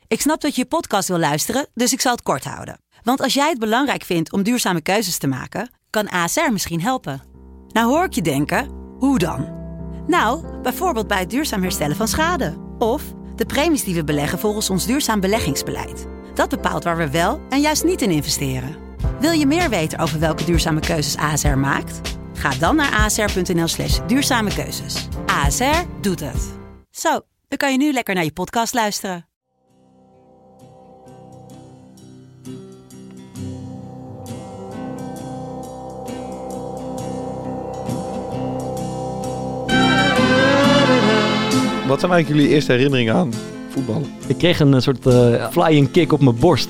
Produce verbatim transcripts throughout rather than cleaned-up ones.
Ik snap dat je je podcast wil luisteren, dus ik zal het kort houden. Want als jij het belangrijk vindt om duurzame keuzes te maken, kan A S R misschien helpen. Nou hoor ik je denken, hoe dan? Nou, bijvoorbeeld bij het duurzaam herstellen van schade. Of de premies die we beleggen volgens ons duurzaam beleggingsbeleid. Dat bepaalt waar we wel en juist niet in investeren. Wil je meer weten over welke duurzame keuzes A S R maakt? Ga dan naar asr.nl slash duurzame keuzes. A S R doet het. Zo, dan kan je nu lekker naar je podcast luisteren. Wat zijn eigenlijk jullie eerste herinneringen aan voetballen? Ik kreeg een soort uh, flying kick op mijn borst.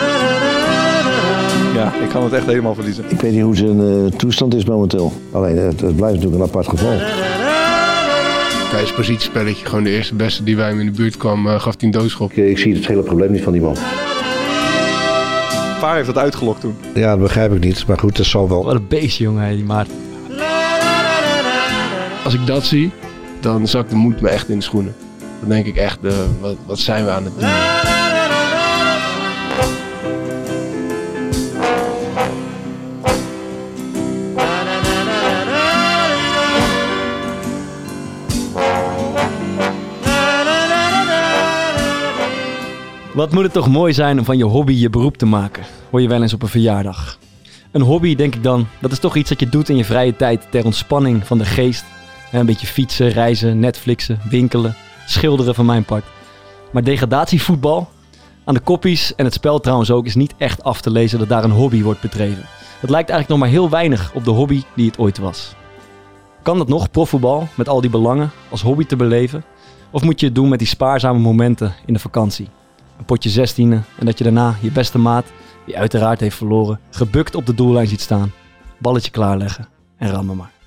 Ja, ik kan het echt helemaal verliezen. Ik weet niet hoe zijn uh, toestand is momenteel. Alleen, het, het blijft natuurlijk een apart geval. Tijdens het positiespelletje, gewoon de eerste beste die bij hem in de buurt kwam, uh, gaf hij een doodschop. Ik, ik zie het hele probleem niet van die man. Waar heeft dat uitgelokt toen? Ja, dat begrijp ik niet. Maar goed, dat zal wel. Wat een beestje, jongen, die Maarten. Als ik dat zie, dan zakt de moed me echt in de schoenen. Dan denk ik echt, uh, wat, wat zijn we aan het doen? Wat moet het toch mooi zijn om van je hobby je beroep te maken, hoor je wel eens op een verjaardag. Een hobby, denk ik dan, dat is toch iets dat je doet in je vrije tijd ter ontspanning van de geest. Een beetje fietsen, reizen, Netflixen, winkelen, schilderen van mijn part. Maar degradatievoetbal, aan de koppies en het spel trouwens ook, is niet echt af te lezen dat daar een hobby wordt bedreven. Het lijkt eigenlijk nog maar heel weinig op de hobby die het ooit was. Kan dat nog, profvoetbal, met al die belangen, als hobby te beleven? Of moet je het doen met die spaarzame momenten in de vakantie? Een potje zestiende en dat je daarna je beste maat, die uiteraard heeft verloren, gebukt op de doellijn ziet staan. Balletje klaarleggen en rammen maar.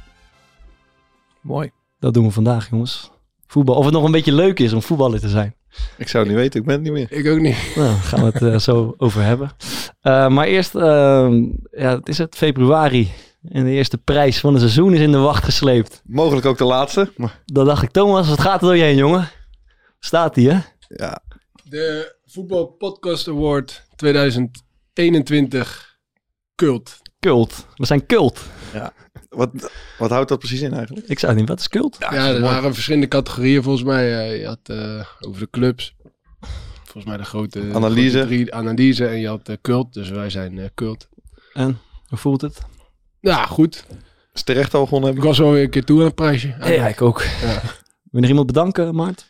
Mooi. Dat doen we vandaag, jongens. Voetbal. Of het nog een beetje leuk is om voetballer te zijn. Ik zou het niet weten, ik ben het niet meer. Ik ook niet. Nou, daar gaan we het uh, zo over hebben. Uh, maar eerst, uh, ja, het is het februari. En de eerste prijs van het seizoen is in de wacht gesleept. Mogelijk ook de laatste. Maar... Dan dacht ik, Thomas, wat gaat er door je heen, jongen? Staat die, hè? Ja. De Voetbal Podcast Award tweeduizend eenentwintig Cult. Cult. We zijn cult. Ja. Wat, wat houdt dat precies in eigenlijk? Ik zou niet, wat is cult? Ja, ja er waren verschillende categorieën volgens mij. Uh, je had uh, over de clubs. Volgens mij de grote... Analyse. Grote drie, analyse en je had uh, cult. Dus wij zijn uh, cult. En, hoe voelt het? Ja, goed. Is terecht al gewonnen Ik hebben? was wel weer een keer toe aan het prijsje. Ja, ja ik ook. Ja. Wil je nog iemand bedanken, Maart?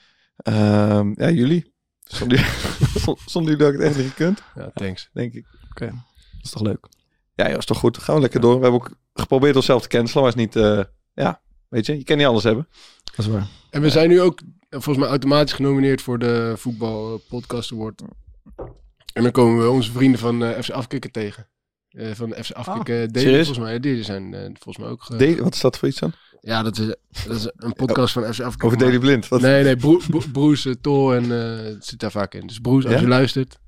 Um, ja, jullie. Zonder jullie had ik het echt niet gekund. Ja, thanks. Denk ik. Oké, okay. Dat is toch leuk? Ja, ja, is toch goed. Gaan we lekker door. We hebben ook geprobeerd onszelf te cancelen, maar is niet... Uh, ja, weet je, je kan niet alles hebben. Dat is waar. En we zijn nu ook volgens mij automatisch genomineerd voor de Voetbal Podcast Award. En dan komen we onze vrienden van uh, F C Afkikken tegen. Uh, van de F C Afkikken ah, delen volgens mij. Die zijn uh, volgens mij ook... Ge... De- wat is dat voor iets dan? Ja, dat is, dat is een podcast oh, van F C Afkikken. Over Daily Blind? Wat? Nee, nee, Bro- Bro- Broes, uh, Tol en uh, het zit daar vaak in. Dus Broes, als ja? je luistert,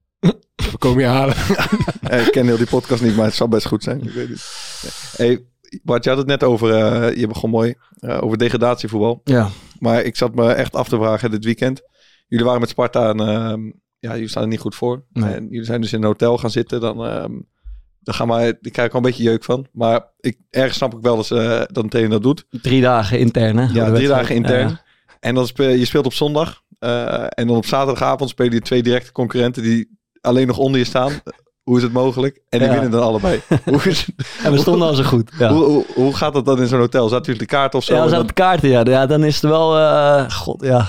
we komen je halen. Ja, ik ken heel die podcast niet, maar het zal best goed zijn. Ik weet het. Hey, Bart, je had het net over, uh, je begon mooi, uh, over degradatievoetbal. Ja. Maar ik zat me echt af te vragen dit weekend. Jullie waren met Sparta en uh, ja, jullie staan er niet goed voor. Nee. En jullie zijn dus in een hotel gaan zitten. Dan, uh, dan gaan maar, ik krijg er al een beetje jeuk van. Maar ik, ergens snap ik wel dat, uh, dat een trainer dat doet. Drie dagen intern, hè? Ja, drie dagen intern. Ja. En dan speel je speelt op zondag. Uh, en dan op zaterdagavond spelen je twee directe concurrenten die alleen nog onder je staan. Hoe is het mogelijk? En die ja. winnen dan allebei. Hoe is het? En we stonden al zo goed. Ja. Hoe, hoe, hoe gaat dat dan in zo'n hotel? Zaten jullie de kaart of zo? Ja, we zaten de kaarten, ja. ja. Dan is het wel... Uh, God, ja.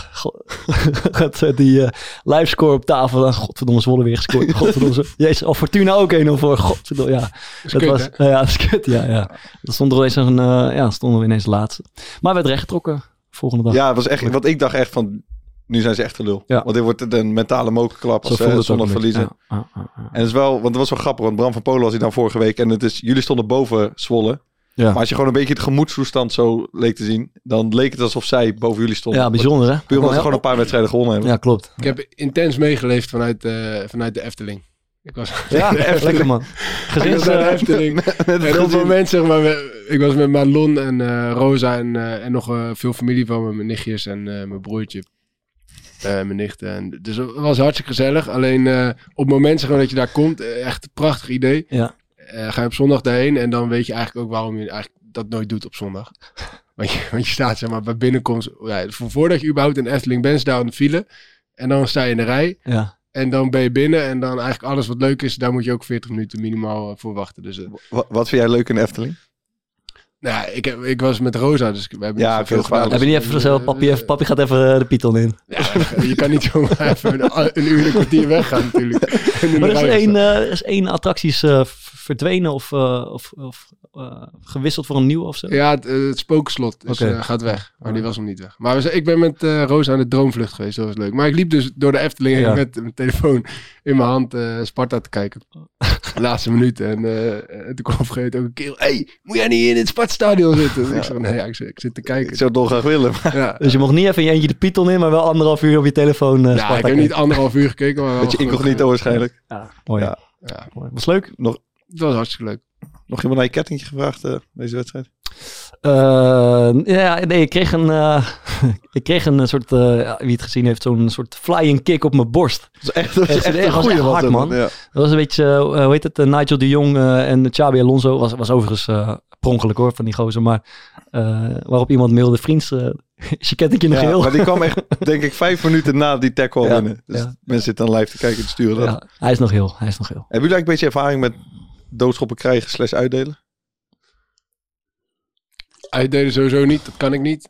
God, die uh, livescore op tafel. Dan, godverdomme, Zwolle weer gescoord. Godverdomme. Jezus, of Fortuna ook een of voor. Godverdomme, ja. Dat, dat was... Uh, ja, dat is kut, ja, ja. Dan stonden we ineens, een, uh, ja, stonden we ineens laatste. Maar werd rechtgetrokken volgende dag. Ja, het was echt... Want ik dacht echt van... Nu zijn ze echt gelul. Ja. Want dit wordt een mentale mokerklap als ze zonder verliezen. Ja. Ah, ah, ah. En het is wel, want het was wel grappig, want Bram van Polen was hij dan vorige week. En het is, jullie stonden boven Zwolle. Ja. Maar als je gewoon een beetje de gemoedstoestand zo leek te zien, dan leek het alsof zij boven jullie stonden. Ja, bijzonder hè? Puur omdat ze gewoon een paar wedstrijden gewonnen hebben. Ja, klopt. Ik heb intens meegeleefd vanuit, uh, vanuit de Efteling. Ik was ja, de lekker man. Gezins de Efteling. En op het moment zeg maar, ik was met Marlon en uh, Rosa en, uh, en nog uh, veel familie van me, mijn nichtjes en uh, mijn broertje. Uh, mijn nichten. En, dus het was hartstikke gezellig. Alleen uh, op het moment gewoon dat je daar komt, uh, echt een prachtig idee. Ja. Uh, ga je op zondag daarheen en dan weet je eigenlijk ook waarom je eigenlijk dat nooit doet op zondag. Want je, want je staat zeg maar bij binnenkomst, ja, voordat je überhaupt in Efteling bent, sta je aan de file. En dan sta je in de rij. Ja. En dan ben je binnen en dan eigenlijk alles wat leuk is, daar moet je ook veertig minuten minimaal uh, voor wachten. Dus, uh, wat, wat vind jij leuk in Efteling? Nou, ik, heb, ik was met Rosa, dus we hebben ja, niet veel gedaan. Heb je niet even gezegd, papi, papi gaat even de Python in? Ja, je kan niet zomaar even een, een uur en een kwartier weggaan natuurlijk. Maar er is één, uh, er is één attractie is, uh, verdwenen of, uh, of, of uh, gewisseld voor een nieuwe of zo? Ja, het, uh, het spookslot is, okay. uh, gaat weg. Maar die was nog niet weg. Maar we, ik ben met uh, Rosa aan de Droomvlucht geweest, dat was leuk. Maar ik liep dus door de Efteling ja. met mijn telefoon in mijn hand uh, Sparta te kijken. De laatste minuut. En uh, toen kwam op een gegeven moment ook een keer, hey, moet jij niet in het Spartstadion zitten? Ja. Ik zei, nee, ja, ik, ik zit te kijken. Ik zou het dolgraag willen. Ja. Dus je mocht niet even in je eentje de Python in, maar wel anderhalf uur op je telefoon uh, Ja, ik heb kijken. niet anderhalf uur gekeken. Maar beetje incognito uh, waarschijnlijk. Ja, mooi. Ja. Ja. Mooi. Was leuk? Nog, het was hartstikke leuk. Nog iemand naar je kettingje gevraagd, uh, deze wedstrijd? Uh, ja, nee, ik kreeg een, uh, ik kreeg een soort, uh, wie het gezien heeft, zo'n soort flying kick op mijn borst. Dat is echt, dat is echt, echt een goeie hard, man. Ja. Dat was een beetje, uh, hoe heet het, uh, Nigel de Jong uh, en Xabi Alonso, was, was overigens uh, pronkelijk hoor, van die gozer, maar uh, waarop iemand mailde, vriends, uh, is je kettingje nog ja, heel? Maar die kwam echt, denk ik, vijf minuten na die tackle ja, binnen. Dus ja. mensen zitten dan live te kijken en te sturen dat. Ja, hij is nog heel, hij is nog heel. Hebben jullie eigenlijk een beetje ervaring met doodschoppen krijgen slash uitdelen? Uitdelen sowieso niet, dat kan ik niet.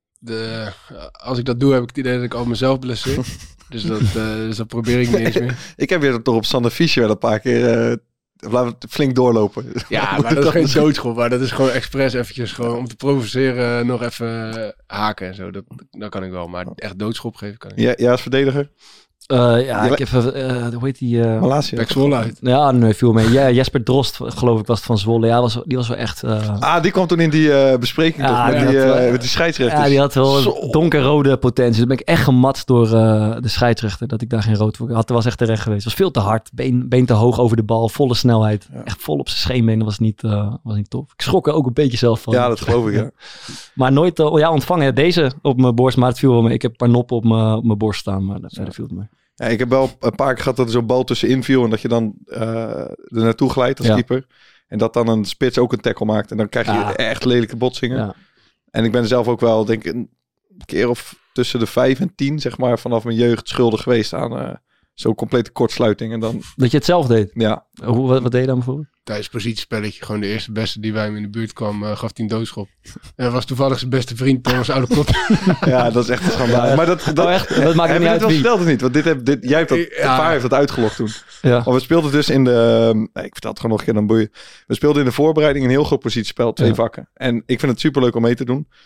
De, als ik dat doe, heb ik het idee dat ik al mezelf blesseer. dus, dat, uh, dus dat probeer ik niet eens meer. Ik heb weer toch op Sander Fischer wel een paar keer uh, laten we flink doorlopen. Ja, maar dat is geen doodschop, maar dat is gewoon expres eventjes gewoon om te provoceren nog even haken en zo. Dat, dat kan ik wel, maar echt doodschop geven kan ik niet. Ja, ja als verdediger? Uh, ja, ik heb, uh, hoe heet die? Uh, Malasia. Pek Zwolle uit. Ja, nee, viel mee. Ja, Jesper Drost, geloof ik, was het van Zwolle. Ja, was, die was wel echt... Uh... Ah, die kwam toen in die uh, bespreking ja, toch, met, die, uh, met die scheidsrechters. Ja, die had wel Zo. donkerrode potentie. Dan ben ik echt gematst door uh, de scheidsrechter, dat ik daar geen rood voor had. Dat was echt terecht geweest. Het was veel te hard. Been, been te hoog over de bal, volle snelheid. Ja. Echt vol op zijn scheenbeen. Dat was niet, uh, was niet tof. Ik schrok er ook een beetje zelf van. Ja, dat geloof ik, ja. Maar nooit uh, ja, ontvangen. Deze op mijn borst, maar het viel wel mee. Ik heb een paar noppen op mijn, op mijn borst staan, maar dat ja. verder viel het mee. Ja, ik heb wel een paar keer gehad dat er zo'n bal tussenin viel en dat je dan uh, er naartoe glijdt als ja. keeper. En dat dan een spits ook een tackle maakt. En dan krijg je ja. echt lelijke botsingen. Ja. En ik ben zelf ook wel, denk ik, een keer of tussen de vijf en tien, zeg maar, vanaf mijn jeugd schuldig geweest aan uh, zo'n complete kortsluiting. En dan... Dat je het zelf deed? Ja. Hoe, wat, wat deed je dan bijvoorbeeld? Tijdens positiespelletje, gewoon de eerste beste die bij hem in de buurt kwam, uh, gaf hij een doodschop. En dat was toevallig zijn beste vriend, Thomas Oudekot. Ja, dat is echt een schandaal. Ja. Maar dat, dat, oh, echt? Dat maakt het niet uit wie. Dat vertelt het niet, want dit heb, dit, jij hebt dat, ja. de vaar heeft dat uitgelokt toen. Ja. Maar we speelden dus in de, nee, ik vertel het gewoon nog een keer, dan boeien. We speelden in de voorbereiding een heel groot positiespel, twee ja. vakken. En ik vind het superleuk om mee te doen.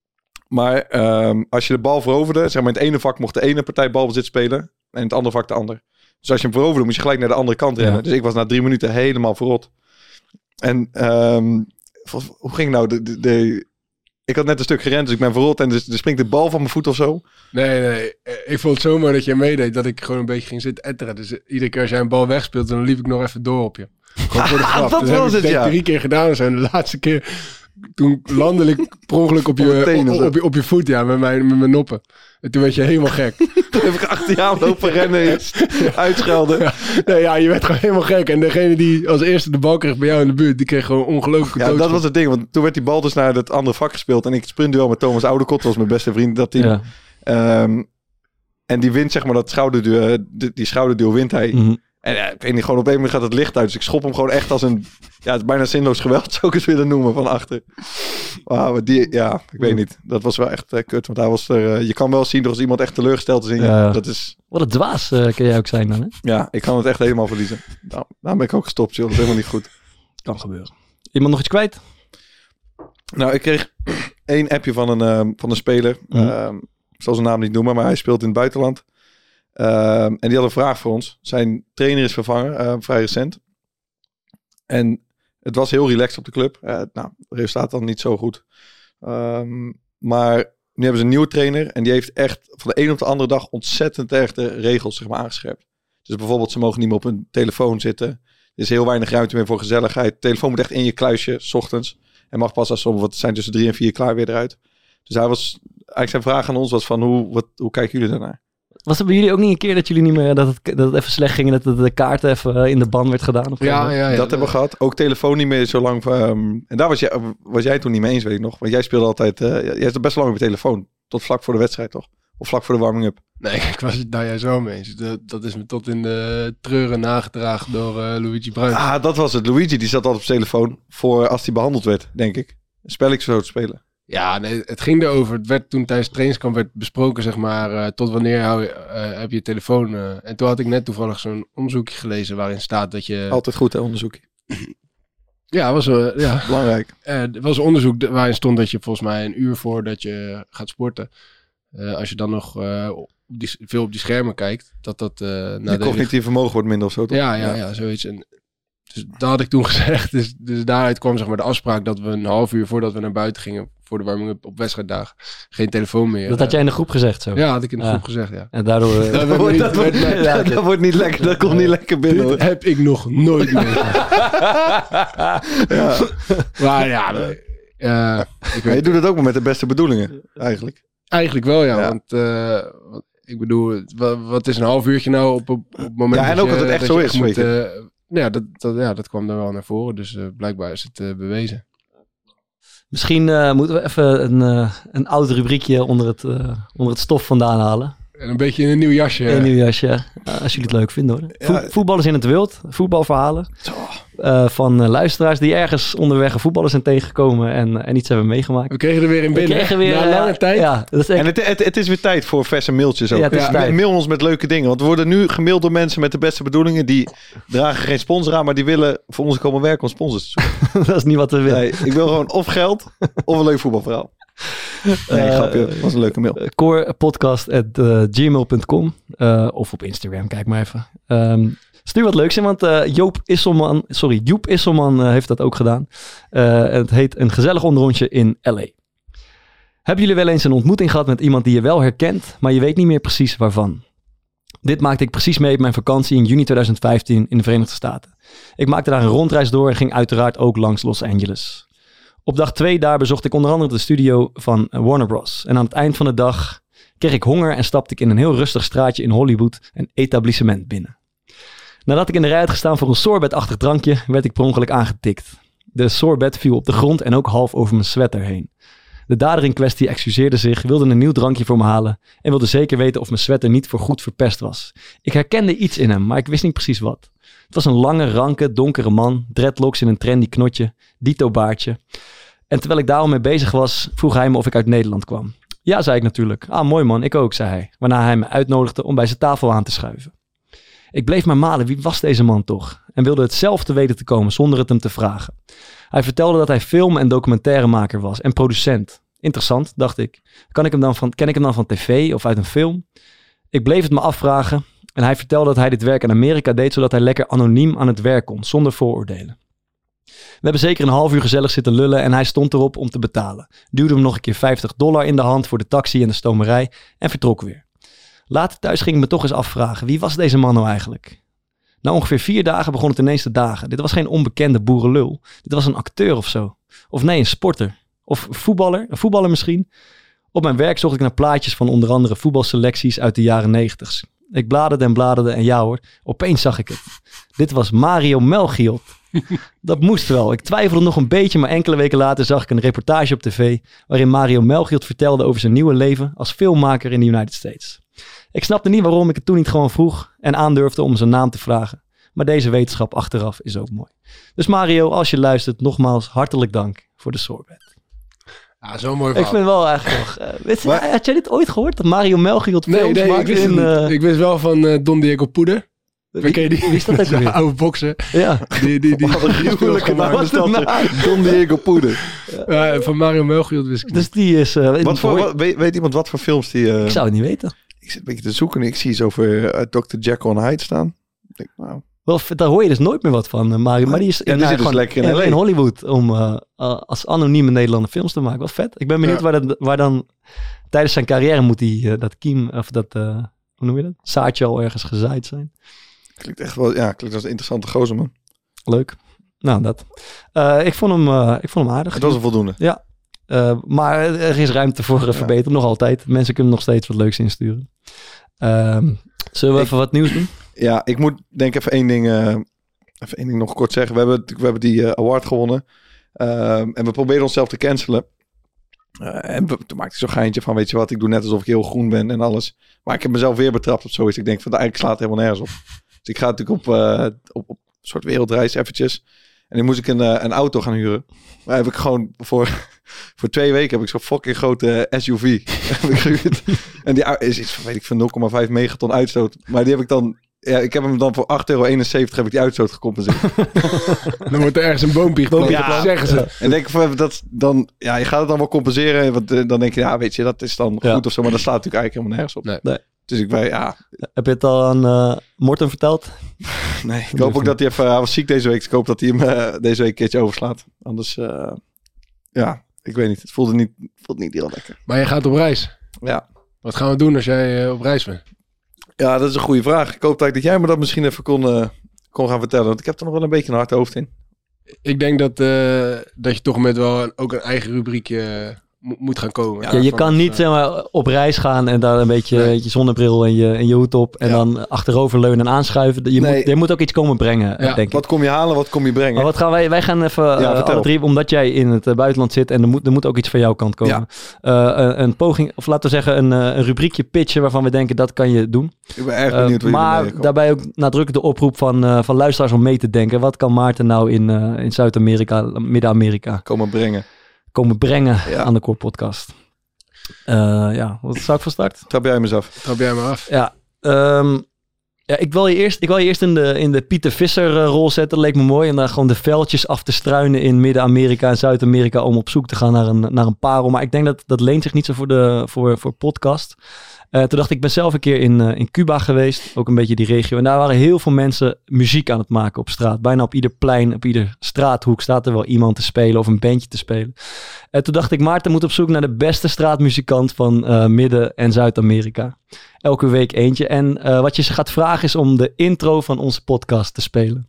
Maar um, als je de bal veroverde, zeg maar in het ene vak mocht de ene partij balbezit spelen en in het andere vak de ander. Dus als je hem veroverde, moest je gelijk naar de andere kant rennen. Ja. Dus ik was na drie minuten helemaal verrot. En um, hoe ging nou? De, de, de, ik had net een stuk gerend, dus ik ben verrot en dus, er springt de bal van mijn voet of zo. Nee, nee. Ik vond het zomaar dat je meedeed dat ik gewoon een beetje ging zitten etteren. Dus iedere keer als jij een bal wegspeelt, dan liep ik nog even door op je. Gewoon voor de grap. Dat dus was heb ik het, ja. drie keer gedaan. En de laatste keer, toen landde ik per ongeluk op je, op, op, op, je, op je voet, ja, met mijn, met mijn noppen. En toen werd je helemaal gek. Toen heb ik achter je aan lopen rennen, ja. uitschelden. Ja. Nee, ja, je werd gewoon helemaal gek. En degene die als eerste de bal kreeg bij jou in de buurt, die kreeg gewoon ongelooflijk. Ja, dat was het ding. Want toen werd die bal dus naar het andere vak gespeeld. En ik sprintduel met Thomas Oudekot, dat was mijn beste vriend dat team. Ja. Um, en die wint zeg maar dat schouderduel, die schouderduel wint hij. Mm-hmm. En ja, ik weet niet, gewoon op een moment gaat het licht uit. Dus ik schop hem gewoon echt als een... Ja, het is bijna zinloos geweld, zou ik het willen noemen, van achter. Wauw, die... Ja, ik weet niet. Dat was wel echt uh, kut. Want hij was er... Uh, je kan wel zien, als iemand echt teleurgesteld is in je. Ja. Dat is... Wat een dwaas uh, kun jij ook zijn dan, hè? Ja, ik kan het echt helemaal verliezen. Nou, daarom ben ik ook gestopt, joh. Dat is helemaal niet goed. Kan gebeuren. Iemand nog iets kwijt? Nou, ik kreeg één appje van een, uh, van een speler. Mm. Uh, ik zal zijn naam niet noemen, maar hij speelt in het buitenland. Uh, en die had een vraag voor ons. Zijn trainer is vervangen, uh, vrij recent. En het was heel relaxed op de club. Uh, nou, het resultaat dan niet zo goed. Um, maar nu hebben ze een nieuwe trainer. En die heeft echt van de een op de andere dag ontzettend erg de regels zeg maar, aangescherpt. Dus bijvoorbeeld, ze mogen niet meer op hun telefoon zitten. Er is heel weinig ruimte meer voor gezelligheid. De telefoon moet echt in je kluisje, 's ochtends. En mag pas als sommige, wat zijn tussen drie en vier klaar weer eruit. Dus hij was, eigenlijk zijn vraag aan ons was van, hoe, wat, hoe kijken jullie daarnaar? Was het bij jullie ook niet een keer dat jullie niet meer dat het, dat het even slecht ging en dat de kaart even in de ban werd gedaan? Of ja, ja, ja, dat ja, hebben we gehad. Ook telefoon niet meer zo lang. Um, en daar was jij, was jij toen niet mee eens, weet ik nog. Want jij speelde altijd. Uh, jij zat best lang op je telefoon. Tot vlak voor de wedstrijd, toch? Of vlak voor de warming-up. Nee, ik was het daar jij zo mee eens. Dat, dat is me tot in de treuren nagedragen door uh, Luigi Bruins. Ah, dat was het. Luigi die zat altijd op zijn telefoon voor als hij behandeld werd, denk ik. Een spelletje zo te spelen. Ja, nee, het ging erover. Het werd toen tijdens het trainingskamp werd besproken, zeg maar, uh, tot wanneer hou je, uh, heb je telefoon. Uh, en toen had ik net toevallig zo'n onderzoekje gelezen waarin staat dat je... Altijd goed, hè, onderzoekje. Ja, was uh, ja. belangrijk. Uh, er was een onderzoek waarin stond dat je volgens mij een uur voordat je gaat sporten, uh, als je dan nog uh, op die, veel op die schermen kijkt, dat dat... Uh, je cognitief vermogen wordt minder of zo, toch? Ja, ja, ja, ja zoiets. En, dus dat had ik toen gezegd. Dus, dus daaruit kwam zeg maar de afspraak dat we een half uur voordat we naar buiten gingen, voor de warming-up op wedstrijddagen, geen telefoon meer. Dat had jij in de groep gezegd zo? Ja, had ik in de ja. groep gezegd, ja. En daardoor... Uh, dat, dat, wordt, dat, wordt, ja, dat wordt niet lekker, dat komt niet lekker binnen. Dit heb ik nog nooit meegemaakt. ja. Maar ja, uh, ik weet... je doet het ook maar met de beste bedoelingen, eigenlijk. Eigenlijk wel, ja. ja. Want uh, ik bedoel, wat, wat is een half uurtje nou op, op, op het moment... Ja, en ook dat het echt zo is. Moet, uh, ja, dat, dat, ja, dat kwam er wel naar voren. Dus uh, blijkbaar is het uh, bewezen. Misschien uh, moeten we even een, uh, een oud rubriekje onder het, uh, onder het stof vandaan halen. En een beetje in een nieuw jasje. Een nieuw jasje, uh, als jullie het leuk vinden hoor. Vo- ja. Voetballers in het wild, voetbalverhalen. Uh, van uh, luisteraars die ergens onderweg een voetballers zijn tegengekomen en, en iets hebben meegemaakt. We kregen er weer in binnen. We kregen weer, na lange uh, tijd. Ja, dat is echt... En het, het, het is weer tijd voor verse mailtjes ook. Ja, het is ja. tijd. Mail ons met leuke dingen. Want we worden nu gemaild door mensen met de beste bedoelingen. Die dragen geen sponsor aan, maar die willen voor ons komen werken om sponsors te zoeken. Dat is niet wat we willen. Nee, ik wil gewoon of geld of een leuk voetbalverhaal. Nee, uh, grapje. Dat was een leuke mail. corepodcast at gmail dot com uh, of op Instagram, kijk maar even. Um, stuur wat leuks in, want uh, Joop Isselman, sorry, Joep Isselman uh, heeft dat ook gedaan. Uh, het heet Een gezellig onderrondje in L A. Hebben jullie wel eens een ontmoeting gehad met iemand die je wel herkent, maar je weet niet meer precies waarvan? Dit maakte ik precies mee op mijn vakantie in juni twintig vijftien in de Verenigde Staten. Ik maakte daar een rondreis door en ging uiteraard ook langs Los Angeles. Op dag twee daar bezocht ik onder andere de studio van Warner Bros. En aan het eind van de dag kreeg ik honger en stapte ik in een heel rustig straatje in Hollywood een etablissement binnen. Nadat ik in de rij had gestaan voor een sorbetachtig drankje, werd ik per ongeluk aangetikt. De sorbet viel op de grond en ook half over mijn sweater heen. De dader in kwestie excuseerde zich, wilde een nieuw drankje voor me halen en wilde zeker weten of mijn sweater niet voorgoed verpest was. Ik herkende iets in hem, maar ik wist niet precies wat. Het was een lange, ranke, donkere man, dreadlocks in een trendy knotje, dito baardje. En terwijl ik daar al mee bezig was, vroeg hij me of ik uit Nederland kwam. Ja, zei ik natuurlijk. Ah, mooi man, ik ook, zei hij. Waarna hij me uitnodigde om bij zijn tafel aan te schuiven. Ik bleef maar malen, wie was deze man toch? En wilde het zelf te weten te komen zonder het hem te vragen. Hij vertelde dat hij film- en documentairemaker was en producent. Interessant, dacht ik. Kan ik hem dan van, ken ik hem dan van tv of uit een film? Ik bleef het me afvragen en hij vertelde dat hij dit werk in Amerika deed zodat hij lekker anoniem aan het werk kon, zonder vooroordelen. We hebben zeker een half uur gezellig zitten lullen en hij stond erop om te betalen. Duwde hem nog een keer vijftig dollar in de hand voor de taxi en de stomerij en vertrok weer. Later thuis ging ik me toch eens afvragen, wie was deze man nou eigenlijk? Na ongeveer vier dagen begon het ineens te dagen. Dit was geen onbekende boerenlul. Dit was een acteur of zo. Of nee, een sporter. Of voetballer, een voetballer misschien. Op mijn werk zocht ik naar plaatjes van onder andere voetbalselecties uit de jaren negentig. Ik bladerde en bladerde en ja hoor, opeens zag ik het. Dit was Mario Melchiot. Dat moest wel. Ik twijfelde nog een beetje, maar enkele weken later zag ik een reportage op tv waarin Mario Melchiot vertelde over zijn nieuwe leven als filmmaker in de United States. Ik snapte niet waarom ik het toen niet gewoon vroeg en aandurfde om zijn naam te vragen. Maar deze wetenschap achteraf is ook mooi. Dus Mario, als je luistert, nogmaals hartelijk dank voor de sorbet. Ja, zo mooi verhaal. Ik vind wel eigenlijk nog... Uh, weet je, maar, had jij dit ooit gehoord? Dat Mario Melchiot films nee, nee, maakt ik wist in... Uh... Ik wist wel van uh, Don Diego Poeder. Wie, wie, wie is dat ook weer? Oude bokser. Ja. Die, die, die, Wat een gruwelijke naam is dat. Don Diego Poeder. Ja. Uh, van Mario Melchiot wist ik Dus niet. Die is... Uh, wat voor, wat, weet, weet iemand wat voor films die... Uh, ik zou het niet weten. Ik zit een beetje te zoeken en ik zie iets over uh, dokter Jekyll and Hyde staan. Ik denk, nou... Wel, daar hoor je dus nooit meer wat van, uh, Mario. Maar die is, ja, die zit dus lekker in, in, in Hollywood om uh, uh, als anonieme Nederlander films te maken. Wel vet. Ik ben benieuwd ja. waar, dat, waar dan tijdens zijn carrière moet hij uh, dat kiem, of dat, uh, hoe noem je dat? Zaadje al ergens gezaaid zijn. Klinkt echt wel, ja, klinkt als een interessante gozer, man. Leuk. Nou, dat. Uh, ik, vond hem, uh, ik vond hem aardig. Het was een voldoende. Ja. Uh, maar er is ruimte voor uh, verbeteren, ja. nog altijd. Mensen kunnen nog steeds wat leuks insturen. Um, zullen we ik, even wat nieuws doen? Ja, ik moet denk ik even één ding, uh, even één ding nog kort zeggen. We hebben, we hebben die uh, award gewonnen. Uh, en we proberen onszelf te cancelen. Uh, en we, toen maakte ik zo'n geintje van, weet je wat, ik doe net alsof ik heel groen ben en alles. Maar ik heb mezelf weer betrapt op zoiets. Ik denk van, eigenlijk slaat het helemaal nergens op. Dus ik ga natuurlijk op, uh, op, op een soort wereldreis eventjes. En dan moest ik een, uh, een auto gaan huren. Maar heb ik gewoon voor, voor twee weken heb ik zo'n fucking grote S U V heb ik gehuurd. En die is iets van, weet ik van nul komma vijf megaton uitstoot. Maar die heb ik dan, ja, ik heb hem dan voor acht euro eenenzeventig heb ik die uitstoot gecompenseerd. Dan wordt er ergens een boompje geplant, ja, zeggen ze. Ja. En denk ik van, dat dan, ja, je gaat het dan wel compenseren. Want uh, dan denk je, ja, weet je, dat is dan ja. goed of zo. Maar dat slaat natuurlijk eigenlijk helemaal nergens op. Nee. nee. Dus ik ben, ja. Heb je het al aan uh, Morten verteld? Nee, ik hoop ook dat hij even, hij was ziek deze week. Ik hoop dat hij hem uh, deze week een keertje overslaat. Anders, uh, ja, ik weet niet. Het voelde niet, voelde niet heel lekker. Maar je gaat op reis. Ja. Wat gaan we doen als jij uh, op reis bent? Ja, dat is een goede vraag. Ik hoop dat jij me dat misschien even kon, uh, kon gaan vertellen. Want ik heb er nog wel een beetje een hard hoofd in. Ik denk dat, uh, dat je toch met wel een, ook een eigen rubriekje mo- moet gaan komen. Ja, ja, je kan niet uh, zeg maar, op reis gaan en daar een beetje nee. je zonnebril en je, en je hoed op. En ja. dan achteroverleunen en aanschuiven. Je, nee. moet, je moet ook iets komen brengen, ja. denk ik. Wat kom je halen, wat kom je brengen? Maar wat gaan wij, wij gaan even, ja, uh, alle drie, omdat jij in het uh, buitenland zit en er moet, er moet ook iets van jouw kant komen. Ja. Uh, een, een poging, of laten we zeggen een, een rubriekje pitchen waarvan we denken dat kan je doen. Ik ben erg benieuwd uh, Maar je daarbij ook nadrukkelijk de oproep van, uh, van luisteraars om mee te denken. Wat kan Maarten nou in, uh, in Zuid-Amerika, Midden-Amerika komen brengen? Komen brengen ja. aan de Core Podcast. Uh, ja, wat zou ik van start? Trap jij me af. Trap jij me af. Ja, um, ja ik, wil je eerst, ik wil je eerst in de, in de Pieter Visser uh, rol zetten. Dat leek me mooi. En dan gewoon de veldjes af te struinen in Midden-Amerika en Zuid-Amerika om op zoek te gaan naar een, naar een parel. Maar ik denk dat dat leent zich niet zo voor de voor, voor podcast. Uh, toen dacht ik, ik ben zelf een keer in, uh, in Cuba geweest. Ook een beetje die regio. En daar waren heel veel mensen muziek aan het maken op straat. Bijna op ieder plein, op ieder straathoek staat er wel iemand te spelen of een bandje te spelen. En toen dacht ik, Maarten moet op zoek naar de beste straatmuzikant van uh, Midden- en Zuid-Amerika. Elke week eentje. En uh, wat je ze gaat vragen is om de intro van onze podcast te spelen.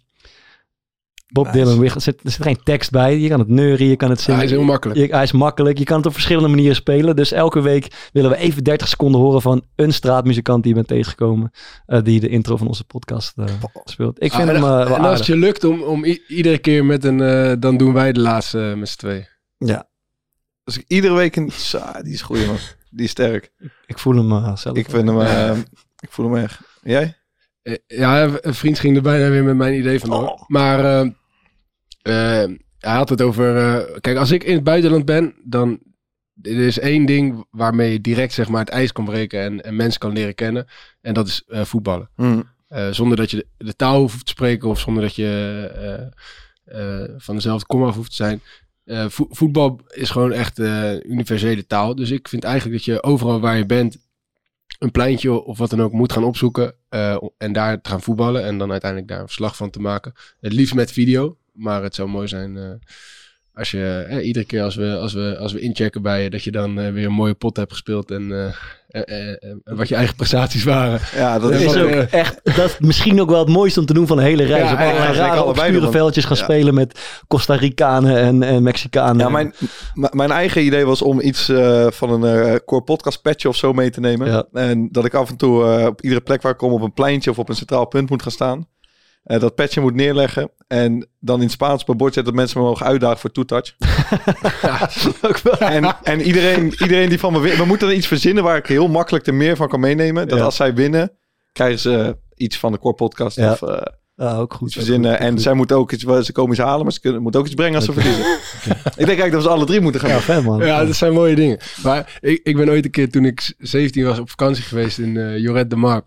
Bob nice. Dylan, er zit, er zit geen tekst bij. Je kan het neuren, je kan het zingen. Ja, hij is heel makkelijk. Je, hij is makkelijk. Je kan het op verschillende manieren spelen. Dus elke week willen we even dertig seconden horen van een straatmuzikant die je bent tegengekomen. Uh, die de intro van onze podcast uh, speelt. Ik vind ah, hem uh, wel En als aardig. het je lukt om, om i- iedere keer met een... Uh, dan doen wij de laatste uh, met z'n twee. Ja. Dus ik iedere week een... Sa, die is goed, man. Die is sterk. Ik voel hem uh, zelf. Ik vind hem... Uh, ik voel hem echt. Jij? Uh, ja, een vriend ging er bijna weer met mijn idee vandoor. Oh. Maar... Uh, Uh, hij had het over... Uh, kijk, als ik in het buitenland ben, dan... Er is één ding waarmee je direct zeg maar het ijs kan breken en, en mensen kan leren kennen. En dat is uh, voetballen. Mm. Uh, zonder dat je de, de taal hoeft te spreken of zonder dat je uh, uh, van dezelfde kom af hoeft te zijn. Uh, vo- voetbal is gewoon echt uh, universele taal. Dus ik vind eigenlijk dat je overal waar je bent een pleintje of wat dan ook moet gaan opzoeken. Uh, en daar te gaan voetballen en dan uiteindelijk daar een verslag van te maken. Het liefst met video. Maar het zou mooi zijn uh, als je eh, iedere keer als we, als, we, als we inchecken bij je, dat je dan uh, weer een mooie pot hebt gespeeld en uh, uh, uh, uh, wat je eigen prestaties waren. Ja, dat is ook uh, echt, dat is misschien ook wel het mooiste om te doen van de hele reis. Ja, op allerlei ja, rare obscure veldjes gaan ja. spelen met Costa Ricanen en, en Mexicanen. Ja, mijn, m- mijn eigen idee was om iets uh, van een uh, Core Podcast patch of zo mee te nemen. Ja. En dat ik af en toe uh, op iedere plek waar ik kom op een pleintje of op een centraal punt moet gaan staan. Uh, dat patchje moet neerleggen en dan in Spaans op een bord zetten dat mensen me mogen uitdagen voor two-touch. Ja, ook wel. En, en iedereen, iedereen die van me wint, we moeten er iets verzinnen waar ik heel makkelijk er meer van kan meenemen. Dat ja. als zij winnen, krijgen ze iets van de Core Podcast ja. of uh, ja, ook goed, iets verzinnen. Ook goed, ook en goed. Zij moeten ook iets, ze komen iets halen, maar ze kunnen, moeten ook iets brengen als ze verliezen. Okay. Ik denk eigenlijk dat we ze alle drie moeten gaan. Ja, fan, man. Ja, dat zijn mooie dingen. Maar ik, ik ben ooit een keer toen ik zeventien was op vakantie geweest in uh, Lloret de Mar.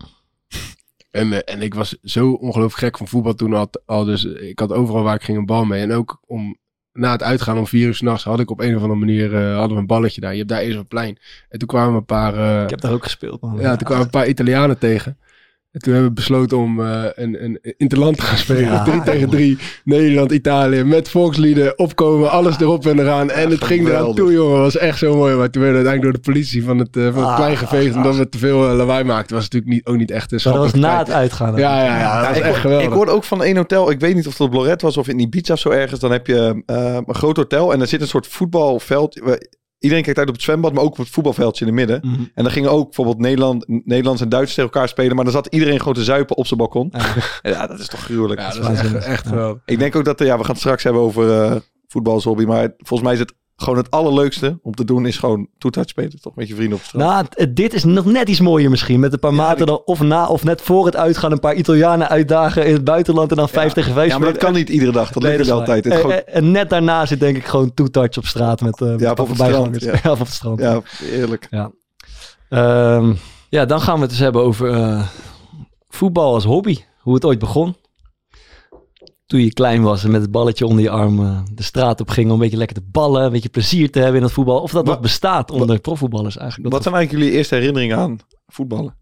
En, uh, en ik was zo ongelooflijk gek van voetbal toen al, al. Dus ik had overal waar ik ging een bal mee. En ook om, na het uitgaan om vier uur 's nachts had ik op een of andere manier uh, hadden we een balletje daar. Je hebt daar eerst een plein. En toen kwamen een paar... Uh, ik heb daar ook gespeeld, man. Ja, toen kwamen een paar Italianen tegen. En toen hebben we besloten om uh, een, een interland te gaan spelen. Ja, drie tegen drie. Nederland, Italië. Met volkslieden, opkomen, alles erop en eraan. En het ging eraan toe, jongen. was echt zo mooi. Maar toen werden we uiteindelijk door de politie van het, uh, van het ah, plein geveegd. Ah, omdat we te veel uh, lawaai maakten. was natuurlijk niet, ook niet echt een schappelijk. Dat was na het uitgaan. Ja, ja, ja. Dat was ik, echt geweldig. Ik hoorde ook van één hotel. Ik weet niet of het op Lorette was of in Ibiza of zo ergens. Dan heb je uh, een groot hotel. En er zit een soort voetbalveld. iedereen kijkt uit op het zwembad, maar ook op het voetbalveldje in het midden. Mm-hmm. En dan gingen ook bijvoorbeeld Nederland, Nederlands en Duitsers tegen elkaar spelen. Maar dan zat iedereen gewoon te zuipen op zijn balkon. Ja, ja dat is toch gruwelijk. Ja, dat is echt, echt wel. Ja. Ik denk ook dat, ja, we gaan het straks hebben over uh, voetbal als hobby. Maar volgens mij is het gewoon het allerleukste om te doen is gewoon toetouch spelen. Toch met je vrienden op het strand. Nou, dit is nog net iets mooier misschien. Met een paar ja, maten dan of na of net voor het uitgaan een paar Italianen uitdagen in het buitenland en dan vijf ja. tegen vijf. Ja, maar dat kan niet iedere dag. Dat nee, lukt niet altijd. Het en, gewoon... en, en net daarna zit denk ik gewoon toetouch op straat met, uh, met ja, op het strand. Ja. ja, op het strand. Ja, eerlijk. Ja. Um, ja, dan gaan we het dus hebben over uh, voetbal als hobby. Hoe het ooit begon. Toen je klein was en met het balletje onder je arm uh, de straat op ging om een beetje lekker te ballen, een beetje plezier te hebben in het voetbal. Of dat wat, nog bestaat onder wat, profvoetballers eigenlijk. Wat zijn eigenlijk jullie eerste herinneringen aan voetballen?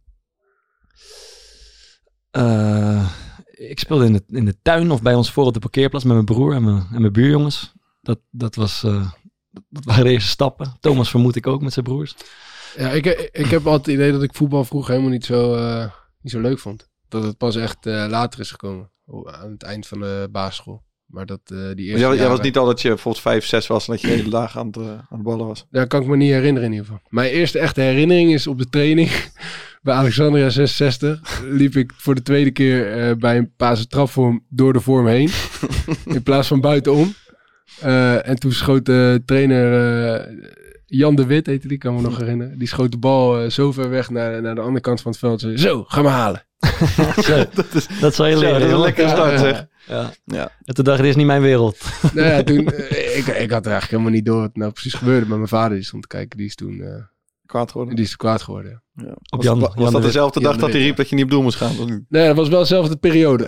Uh, ik speelde in de, in de tuin of bij ons voor op de parkeerplaats met mijn broer en mijn, en mijn buurjongens. Dat, dat, was, uh, dat waren de eerste stappen. Thomas vermoed ik ook met zijn broers. Ja, ik, ik heb altijd het idee dat ik voetbal vroeger helemaal niet zo, uh, niet zo leuk vond. Dat het pas echt uh, later is gekomen. Aan het eind van de basisschool. Maar dat uh, die eerste jij, jij was niet al dat je bijvoorbeeld vijf, zes was en dat je de hele dag aan het, uh, aan het ballen was? Ja, kan ik me niet herinneren in ieder geval. Mijn eerste echte herinnering is op de training bij Alexandria zesenzestig. Liep ik voor de tweede keer uh, bij een Pasen trapvorm door de vorm heen. In plaats van buitenom. Uh, en toen schoot de trainer uh, Jan de Wit, heette die, kan me nog herinneren. Die schoot de bal uh, zo ver weg naar, naar de andere kant van het veld. Zei, zo, ga maar halen. Zo, dat, is, dat zou je leren. Dat is een lekkere start, zeg. Ja. Ja. En toen dacht ik, dit is niet mijn wereld. Nou ja, toen, uh, ik, ik had eigenlijk helemaal niet door wat nou precies gebeurde. Maar mijn vader die stond te kijken, die is toen uh, kwaad geworden. Die is kwaad geworden, ja. Ja. Op Jan, was was Jan dat de dezelfde dag dat hij riep dat je niet op doel moest gaan? Nee, dat was wel dezelfde periode.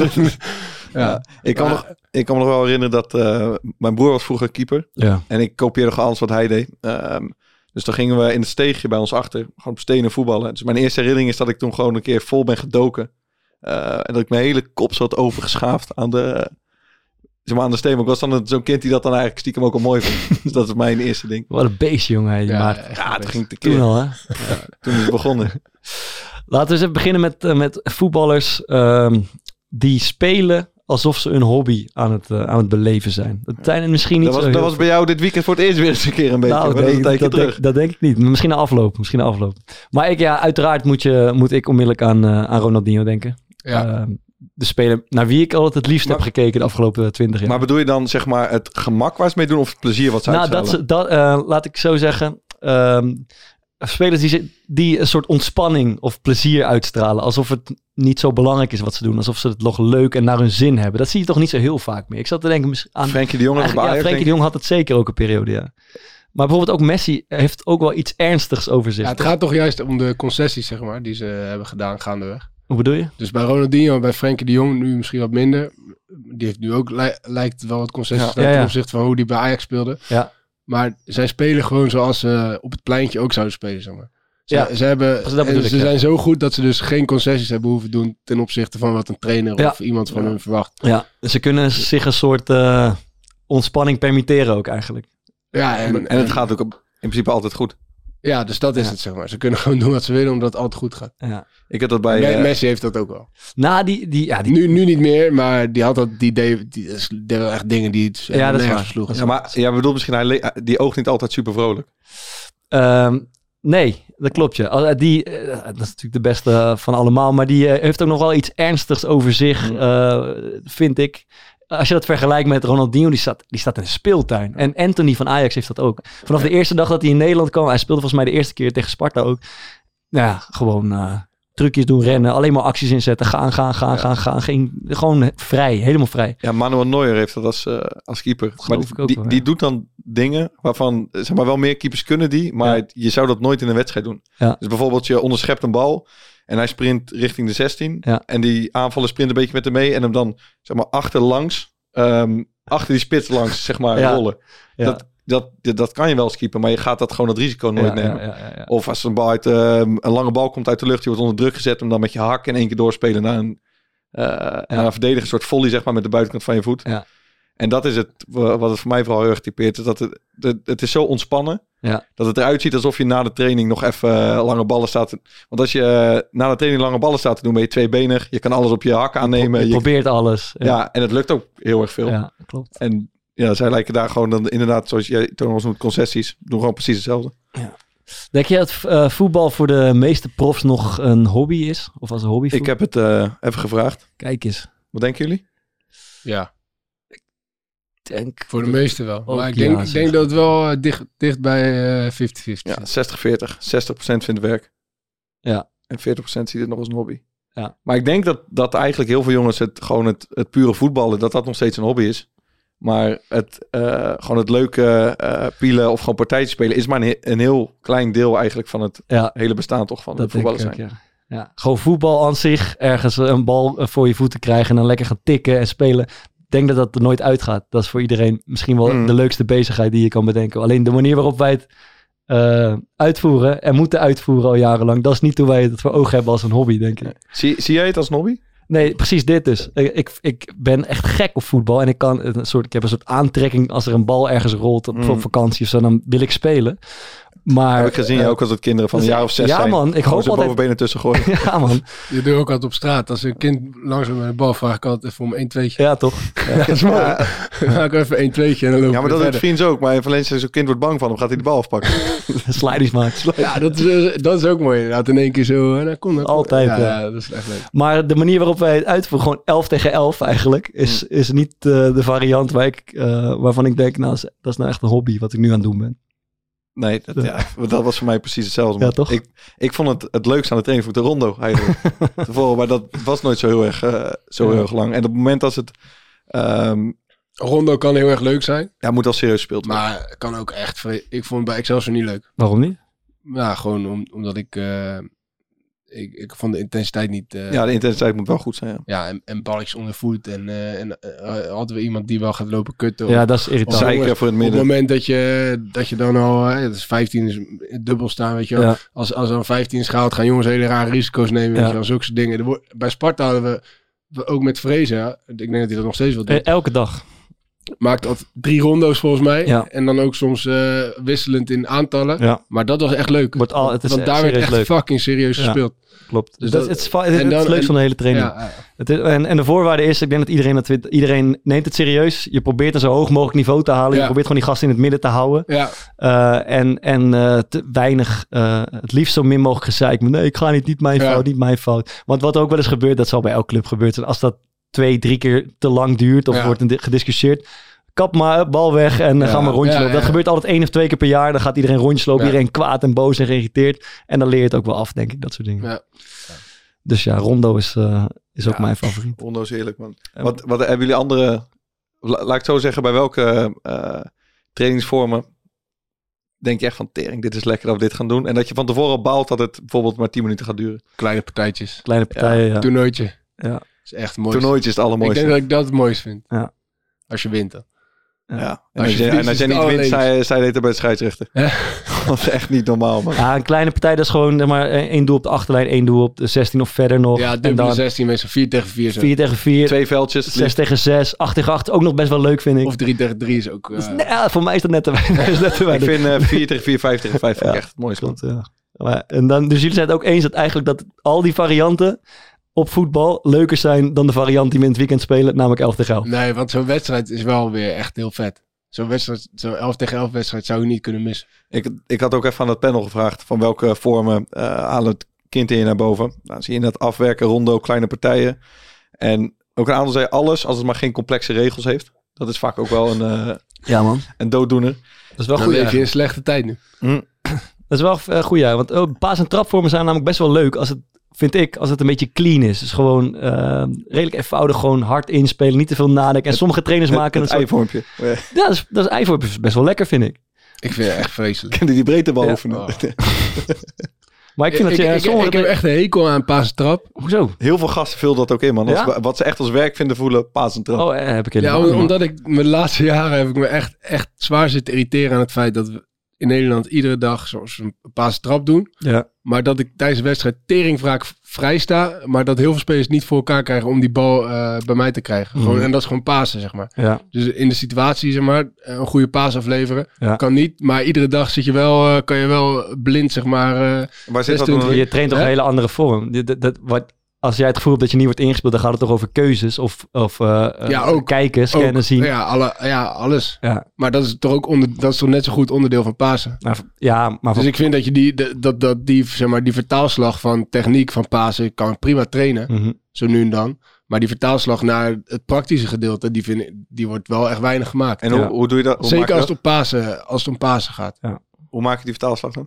Ja, ja. Ik, kan maar, nog, ik kan me nog wel herinneren dat uh, mijn broer was vroeger keeper. Ja. En ik kopieerde gewoon alles wat hij deed. Um, dus dan gingen we in het steegje bij ons achter, gewoon op stenen voetballen. Dus mijn eerste herinnering is dat ik toen gewoon een keer vol ben gedoken. Uh, en dat ik mijn hele kop zat overgeschaafd aan de, uh, zeg maar aan de steen. Maar ik was dan zo'n kind die dat dan eigenlijk stiekem ook al mooi vond. Dus dat is mijn eerste ding. Wat een beestje, jongen. Ja, maar, ja het ging te keer. Toen al, hè? Ja, toen is het begonnen. Laten we eens even beginnen met, uh, met voetballers um, die spelen alsof ze een hobby aan het, uh, aan het beleven zijn. Dat zijn misschien niet dat was, zo dat was bij jou dit weekend voor het eerst weer eens een keer een beetje. Nou, nee, dat, dat, denk, dat denk ik niet. Misschien na afloop. Misschien na afloop. Maar ik, ja, uiteraard moet, je, moet ik onmiddellijk aan, uh, aan Ronaldinho denken. Ja. Uh, de speler naar wie ik altijd het liefst maar, heb gekeken de afgelopen twintig jaar. Maar bedoel je dan zeg maar het gemak waar ze mee doen of het plezier wat ze nou, uitstralen? Dat, dat, uh, laat ik zo zeggen. Um, spelers die, die een soort ontspanning of plezier uitstralen. Alsof het niet zo belangrijk is wat ze doen. Alsof ze het nog leuk en naar hun zin hebben. Dat zie je toch niet zo heel vaak meer. Ik zat te denken aan... Frenkie de Jong, ja, Frenkie de Jong had het zeker ook een periode, ja. Maar bijvoorbeeld ook Messi heeft ook wel iets ernstigs over zich. Ja, het gaat toch juist om de concessies, zeg maar, die ze hebben gedaan gaandeweg. Hoe bedoel je? Dus bij Ronaldinho en bij Frenkie de Jong nu misschien wat minder. Die heeft nu ook, li- lijkt wel wat concessies ja. ja, ja. ten opzichte van hoe die bij Ajax speelde. Ja. Maar zij spelen gewoon zoals ze op het pleintje ook zouden spelen, zeg maar. Ze, ja. ze, hebben, ze ik, zijn ja. zo goed dat ze dus geen concessies hebben hoeven doen ten opzichte van wat een trainer ja. of iemand van ja. hun verwacht. Ja, ze kunnen zich een soort uh, ontspanning permitteren ook eigenlijk. Ja, en, en, en het gaat ook in principe altijd goed. Ja, dus dat is ja. het, zeg maar. Ze kunnen gewoon doen wat ze willen, omdat het altijd goed gaat. Ja. Ik heb dat bij... Me- Messi heeft dat ook wel. Nou, die... die, ja, die... Nu, nu niet meer, maar die had dat... Die deed, die deed wel echt dingen die het ja, dat nergens versloegen. Ja, maar jij bedoelt misschien, hij le- die oogt niet altijd super vrolijk. Um, nee, dat klopt je. Die, uh, dat is natuurlijk de beste van allemaal, maar die uh, heeft ook nog wel iets ernstigs over zich, uh, vind ik. Als je dat vergelijkt met Ronaldinho, die staat, die staat in een speeltuin. En Anthony van Ajax heeft dat ook. Vanaf de eerste dag dat hij in Nederland kwam, hij speelde volgens mij de eerste keer tegen Sparta ook. Nou ja, gewoon uh, trucjes doen, rennen, alleen maar acties inzetten, gaan, gaan, gaan, ja. gaan, gaan. Geen, gewoon vrij, helemaal vrij. Ja, Manuel Neuer heeft dat als, uh, als keeper. Maar die, die, wel, ja. die doet dan dingen waarvan, zeg maar, wel meer keepers kunnen die, maar ja. je zou dat nooit in een wedstrijd doen. Ja. Dus bijvoorbeeld je onderschept een bal en hij sprint richting de zestien. Ja. En die aanvaller sprint een beetje met hem mee en hem dan, zeg maar, achterlangs, um, achter die spits langs, zeg maar, ja. rollen. Ja. Dat, dat, dat, dat kan je wel als keeper, maar je gaat dat gewoon het risico nooit ja, nemen. Ja, ja, ja, ja. Of als een, bal uit, uh, een lange bal komt uit de lucht, je wordt onder druk gezet, hem dan met je hak in één keer doorspelen naar een, uh, ja. naar een verdediger, een soort volley, zeg maar, met de buitenkant van je voet. Ja. En dat is het, wat het voor mij vooral heel erg typeert. Is dat het, het, het is zo ontspannen. Ja. Dat het eruit ziet alsof je na de training nog even uh, lange ballen staat. Te, want als je uh, na de training lange ballen staat te doen, ben je tweebenig. Je kan alles op je hak aannemen. Je, je probeert alles. Ja. ja, en het lukt ook heel erg veel. Ja, klopt. En ja, zij lijken daar gewoon dan inderdaad, zoals jij toen ons noemt, concessies. Doen gewoon precies hetzelfde. Ja. Denk je dat uh, voetbal voor de meeste profs nog een hobby is? Of als een hobby? Ik heb het uh, even gevraagd. Kijk eens. Wat denken jullie? Ja. Denk voor de meeste wel. Ook, maar ik ja, denk, ik denk dat het wel uh, dicht, dicht bij uh, vijftig vijftig Ja, zestig veertig. zestig procent vindt werk. Ja. En veertig procent ziet het nog als een hobby. Ja. Maar ik denk dat, dat eigenlijk heel veel jongens het gewoon het, het pure voetballen, dat dat nog steeds een hobby is. Maar het uh, gewoon het leuke uh, pielen of gewoon partijtjes spelen is maar een, een heel klein deel eigenlijk van het ja. hele bestaan toch van dat het voetballen zijn. Ook, ja. Ja. Gewoon voetbal aan zich, ergens een bal voor je voeten krijgen en dan lekker gaan tikken en spelen. Ik denk dat dat er nooit uitgaat. Dat is voor iedereen misschien wel mm. de leukste bezigheid die je kan bedenken. Alleen de manier waarop wij het uh, uitvoeren en moeten uitvoeren al jarenlang, dat is niet hoe wij het voor ogen hebben als een hobby, denk ik. Zie, zie jij het als een hobby? Nee, precies dit dus. Ik, ik ben echt gek op voetbal en ik kan een soort, ik heb een soort aantrekking als er een bal ergens rolt op, mm. op vakantie of zo, dan wil ik spelen. Maar heb ik gezien, uh, ook als het kinderen van een jaar of zes ja, zijn. Ja man, ik hoop altijd... bovenbenen tussen gooien. Ja man. Je doet ook altijd op straat. Als een kind langzaam met de bal vraag ik altijd even om één tweetje. Ja toch? Ja, dat is mooi. Ja. Dan ga ik even één tweetje en dan loop ik Ja, maar dat doet vriends ook. Maar alleen als zo'n kind wordt bang van hem, gaat hij de bal afpakken. Slidies maken. Ja, dat is, dat is ook mooi. Inderdaad, in één keer zo. En dan komt het. Altijd. Ja, ja. ja, dat is echt leuk. Maar de manier waarop wij het uitvoeren, gewoon elf tegen elf eigenlijk, is, is niet uh, de variant waar ik, uh, waarvan ik denk, nou, dat is nou echt een hobby wat ik nu aan het doen ben. Nee, dat, ja, dat was voor mij precies hetzelfde. Ja, toch? Ik, ik vond het het leukste aan de training voor de rondo eigenlijk. Tevoren, maar dat was nooit zo heel erg, uh, zo ja. heel erg lang. En op het moment als het... Um, rondo kan heel erg leuk zijn. Ja, moet al serieus gespeeld worden. Maar het kan ook echt... Vre- ik vond het bij Excelsior niet leuk. Waarom niet? Ja, gewoon om, omdat ik... Uh, ik, ik vond de intensiteit niet... Uh, ja, de intensiteit moet wel goed zijn. Ja, ja en, en balletjes onder voet. En, uh, en uh, hadden we iemand die wel gaat lopen kutten. Ja, of, dat is irritant. Zeiken voor het midden. Op het moment dat je, dat je dan al... Uh, dat is vijftien is dubbel staan, weet je wel. Ja. Als, als er dan vijftien schaalt, gaan jongens hele rare risico's nemen. Weet ja. je wel, zulke soort dingen. Er, bij Sparta hadden we, we ook met Vrezen. Ja, ik denk dat hij dat nog steeds wil doen. Elke dag. Maakt altijd drie rondo's volgens mij. Ja. En dan ook soms uh, wisselend in aantallen. Ja. Maar dat was echt leuk. Wordt al, het is Want daar werd echt leuk. fucking serieus ja. gespeeld. Klopt. Dus dat, dat, het is, het is het, dan, het leukste van de hele training. Ja, ja. Het is, en, en de voorwaarde is, ik denk dat iedereen, dat we, iedereen neemt het serieus. Je probeert een zo hoog mogelijk niveau te halen. Ja. Je probeert gewoon die gasten in het midden te houden. Ja. Uh, en en uh, te weinig, uh, het liefst zo min mogelijk gezeik. Maar nee, ik ga niet, niet mijn ja. fout, niet mijn fout. Want wat ook wel eens gebeurt, dat zal bij elke club gebeuren zijn. Als dat twee, drie keer te lang duurt of ja. wordt gediscussieerd... Kap maar, bal weg en ja, ga maar rondje ja, lopen. Dat ja. gebeurt altijd één of twee keer per jaar. Dan gaat iedereen rondjes lopen. Ja. Iedereen kwaad en boos en geïrriteerd. En dan leer je het ook wel af, denk ik. Dat soort dingen. Ja. Dus ja, rondo is, uh, is ook ja, mijn favoriet. Rondo is heerlijk, man. Ja. Wat, wat hebben jullie andere... Laat ik het zo zeggen, bij welke uh, trainingsvormen... denk je echt van, tering, dit is lekker dat we dit gaan doen. En dat je van tevoren baalt dat het bijvoorbeeld maar tien minuten gaat duren. Kleine partijtjes. Kleine partijen, ja. ja. Toernooitje. Ja. Is echt mooi. Toernooitje is het allermooiste. Ik denk dat ik dat het mooist vind. Ja. Als je wint dan. Ja. Ja. En als je, en als je niet wint, zij, zij deed er bij de scheidsrechter. Ja. Dat is echt niet normaal, man. Ja, een kleine partij, dat is gewoon zeg maar, één doel op de achterlijn, één doel op de zestien of verder nog. Ja, dubbele zestien, meestal vier tegen vier. Zo. vier tegen vier. Twee veldjes. zes tegen zes, acht tegen acht. Ook nog best wel leuk, vind ik. Of drie tegen drie is ook... Uh... Dus, nee, ja, voor mij is dat net te weinig. Ik vind uh, vier tegen vier, vijf tegen vijf ja. echt het mooiste. Klopt, ja. Maar, en dan, dus jullie zijn het ook eens dat eigenlijk dat al die varianten... op voetbal leuker zijn dan de variant die we in het weekend spelen, namelijk elf tegen elf. Nee, want zo'n wedstrijd is wel weer echt heel vet. Zo'n wedstrijd, zo'n elf tegen elf wedstrijd zou je niet kunnen missen. Ik, ik had ook even aan het panel gevraagd van welke vormen uh, halen het kind in je naar boven. Nou, zie je dat afwerken, rondo, kleine partijen. En ook een aantal zei alles, als het maar geen complexe regels heeft. Dat is vaak ook wel een, uh, ja, man. een dooddoener. Dat is wel goed. goed. Dan leef je in een slechte tijd nu. Mm. Dat is wel een uh, goed jaar, want oh, paas- en trapvormen zijn namelijk best wel leuk als het vind ik, als het een beetje clean is. Dus gewoon uh, redelijk eenvoudig, gewoon hard inspelen, niet te veel nadenken. En sommige trainers het, maken... Het, het eivormpje. Ja, dat is, dat is eivormpje best wel lekker, vind ik. Ik vind het echt vreselijk. Ken je die breedtebal oefenen? Ja. Oh. Maar ik vind ik, dat... Ik, ik, ik, ik heb echt een hekel aan paas en trap. Hoezo? Heel veel gasten vullen dat ook in, man. Ja? Als, wat ze echt als werk vinden voelen, paas en trap. Oh, eh, heb ik helemaal. Ja, omdat ik... Mijn laatste jaren heb ik me echt, echt zwaar zitten irriteren aan het feit dat we in Nederland iedere dag zoals een paas en trap doen. Ja. Maar dat ik tijdens de wedstrijd teringwraak vrij sta. Maar dat heel veel spelers niet voor elkaar krijgen om die bal uh, bij mij te krijgen. Gewoon, mm. En dat is gewoon pasen, zeg maar. Ja. Dus in de situatie, zeg maar, een goede paas afleveren. Ja. Kan niet. Maar iedere dag zit je wel, uh, kan je wel blind, zeg maar. Uh, maar zit dat je traint toch een hele andere vorm. Dat, dat, wat, als jij het gevoel hebt dat je niet wordt ingespeeld, dan gaat het toch over keuzes of, of uh, ja, ook, kijken, scannen, ook, zien. Ja, alle, ja alles. Ja. Maar dat is toch ook onder, dat is toch net zo goed onderdeel van Pasen. Nou, ja, maar dus van... ik vind dat je die, de, dat, dat die, zeg maar, die vertaalslag van techniek van Pasen kan prima trainen, mm-hmm. zo nu en dan. Maar die vertaalslag naar het praktische gedeelte, die, vind ik, die wordt wel echt weinig gemaakt. En hoe, ja. hoe doe je dat? Hoe Zeker als het, op Pasen, als het om Pasen gaat. Ja. Hoe maak je die vertaalslag dan?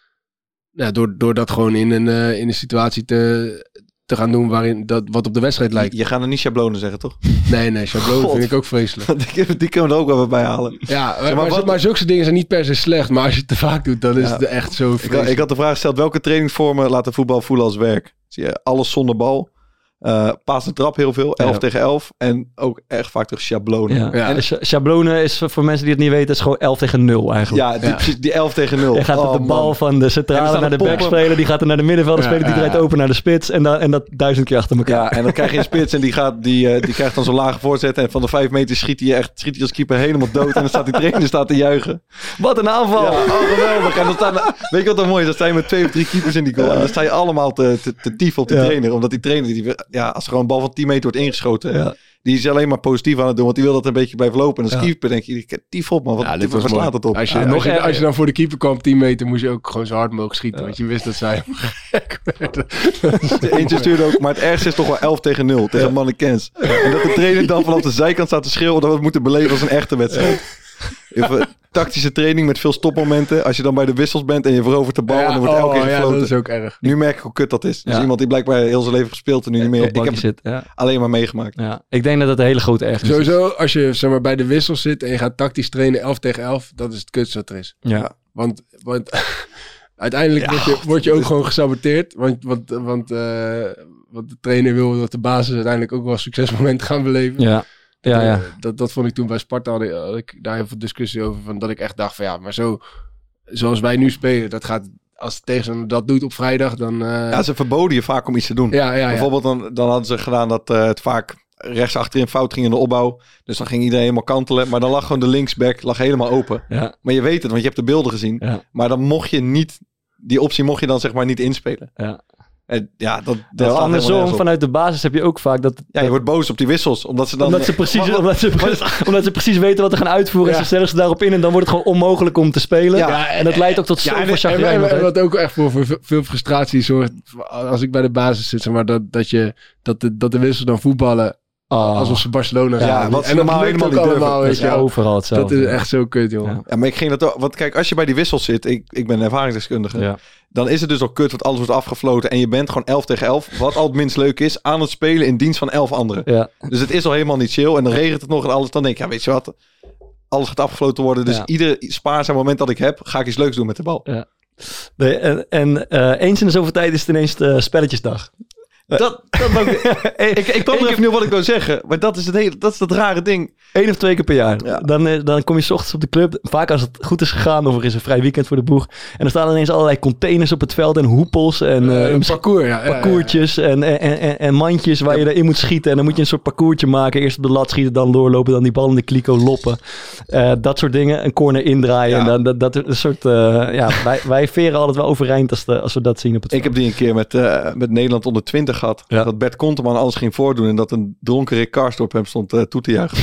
Ja, door, door dat gewoon in een, uh, in een situatie te, te gaan doen waarin dat wat op de wedstrijd lijkt. Je, je gaat er niet schablonen zeggen, toch? Nee, nee, schablonen God. vind ik ook vreselijk. die, die kunnen we er ook wel weer bij halen. Ja, maar, maar, maar, maar zulke dingen zijn niet per se slecht. Maar als je het te vaak doet, dan is ja. het echt zo vreselijk. Ik, ik had de vraag gesteld, welke trainingsvormen laten voetbal voelen als werk? Zie je, alles zonder bal. Uh, paas de trap heel veel, elf ja. tegen elf. En ook echt vaak tegen schablonen. Ja. Ja. En schablonen is voor mensen die het niet weten, is gewoon elf tegen nul eigenlijk. Ja, die, ja. precies, die elf tegen nul. Je gaat oh, de bal man. van de centrale naar de back spelen, die gaat er naar de middenvelder ja, spelen, die ja, draait ja. open naar de spits en, dan, en dat duizend keer achter elkaar. Ja, en dan krijg je een spits en die, gaat, die, uh, die krijgt dan zo'n lage voorzet en van de vijf meter schiet hij echt, schiet hij als keeper helemaal dood en dan staat die trainer staat te juichen. Wat een aanval! Ja, oh, geweldig. En dan staan, weet je wat dan mooi is? Dan sta je met twee of drie keepers in die goal ja. en dan sta je allemaal te, te, te tiefen op die ja. trainer, omdat die trainer, die, ja, als er gewoon een bal van tien meter wordt ingeschoten. Ja. Die is alleen maar positief aan het doen, want die wil dat een beetje blijven lopen. En als ja. keeper denk je, tief op man, wat, ja, dit was slaat het op. Als je, ja, als, je, als je dan voor de keeper kwam tien meter, moest je ook gewoon zo hard mogelijk schieten. Ja. Want je wist dat zij gek werden. Eentje stuurde ook, maar het ergste is toch wel elf tegen nul tegen ja. Mannekens. Ja. En dat de trainer dan vanaf de zijkant staat te schreeuwen dat we het moeten beleven als een echte wedstrijd. Ja. Tactische training met veel stopmomenten. Als je dan bij de wissels bent en je verovert de bal ja, en dan wordt elke keer gefloten. Ja, dat is ook erg. Nu merk ik hoe kut dat is. Ja. Dus iemand die blijkbaar heel zijn leven gespeeld en nu ja, niet meer op bank zit. Ja. Alleen maar meegemaakt. Ja. Ik denk dat dat een hele grote ergernis is. Sowieso, als je zeg maar, bij de wissels zit en je gaat tactisch trainen elf tegen elf, dat is het kutste wat er is. Ja. Want, want uiteindelijk ja, word, je, word je ook gewoon gesaboteerd. Want, want, want, uh, want de trainer wil dat de basis uiteindelijk ook wel succesmomenten gaan beleven. Ja. Ja, ja. Dat, dat vond ik toen bij Sparta, had ik, had ik daar heel veel discussie over, van dat ik echt dacht van ja, maar zo, zoals wij nu spelen, dat gaat, als de tegenstander dat doet op vrijdag, dan... Uh... Ja, ze verboden je vaak om iets te doen. Ja, ja, Bijvoorbeeld dan, dan hadden ze gedaan dat uh, het vaak rechts achterin fout ging in de opbouw, dus dan ging iedereen helemaal kantelen, maar dan lag gewoon de linksback lag helemaal open. Ja. Maar je weet het, want je hebt de beelden gezien, ja. maar dan mocht je niet, die optie mocht je dan zeg maar niet inspelen. Ja. En ja, dat, dat ja, andersom, vanuit de basis heb je ook vaak dat... Ja, je wordt boos op die wissels, omdat ze dan... Omdat ze precies, wat, omdat ze, precies, omdat ze precies weten wat ze gaan uitvoeren ja. en ze stellen ze daarop in en dan wordt het gewoon onmogelijk om te spelen. Ja, ja, en dat leidt ook tot ja, zoveel chagrijn. En, en, en wat ook echt voor, voor veel frustratie zorgt, als ik bij de basis zit, zeg maar, dat, dat, je, dat, de, dat de wissels dan voetballen oh. alsof ze Barcelona zijn. Ja, wat en dat normaal helemaal niet allemaal, weet je, ja, overal hetzelfde. Dat is echt zo kut, joh. Ja. ja, maar ik ging dat ook... Want kijk, als je bij die wissels zit, ik, ik ben een ervaringsdeskundige, ja. dan is het dus al kut, want alles wordt afgefloten en je bent gewoon elf tegen elf, wat al het minst leuk is, aan het spelen in dienst van elf anderen. Ja. Dus het is al helemaal niet chill en dan regent het nog en alles. Dan denk ik, ja, weet je wat, alles gaat afgefloten worden. Dus ja. ieder spaarzaam moment dat ik heb, ga ik iets leuks doen met de bal. Ja. Nee, en en uh, eens in de zoveel tijd is het ineens de spelletjesdag. Dat, dat ook, ik ik kwam er even nu op wat ik wil zeggen. Maar dat is het hele, dat is dat rare ding. Eén of twee keer per jaar. Ja. Dan, dan kom je 's ochtends op de club. Vaak als het goed is gegaan of er is een vrij weekend voor de boeg. En dan staan er ineens allerlei containers op het veld en hoepels. En uh, een parcours, ja. Parcoursjes ja, ja, ja. En, en, en, en mandjes waar ja. je erin moet schieten. En dan moet je een soort parcoursje maken. Eerst op de lat schieten, dan doorlopen. Dan die bal in de kliko loppen. Uh, dat soort dingen. Een corner indraaien. Ja. En dan, dat, dat een soort... Uh, ja, wij, wij veren altijd wel overeind als, de, als we dat zien op het veld. Ik heb die een keer met, uh, met Nederland onder twintig gehad. Ja. Dat Bert Konteman alles ging voordoen en dat een dronken Rick Karsdorp hem stond uh, toe te juichen.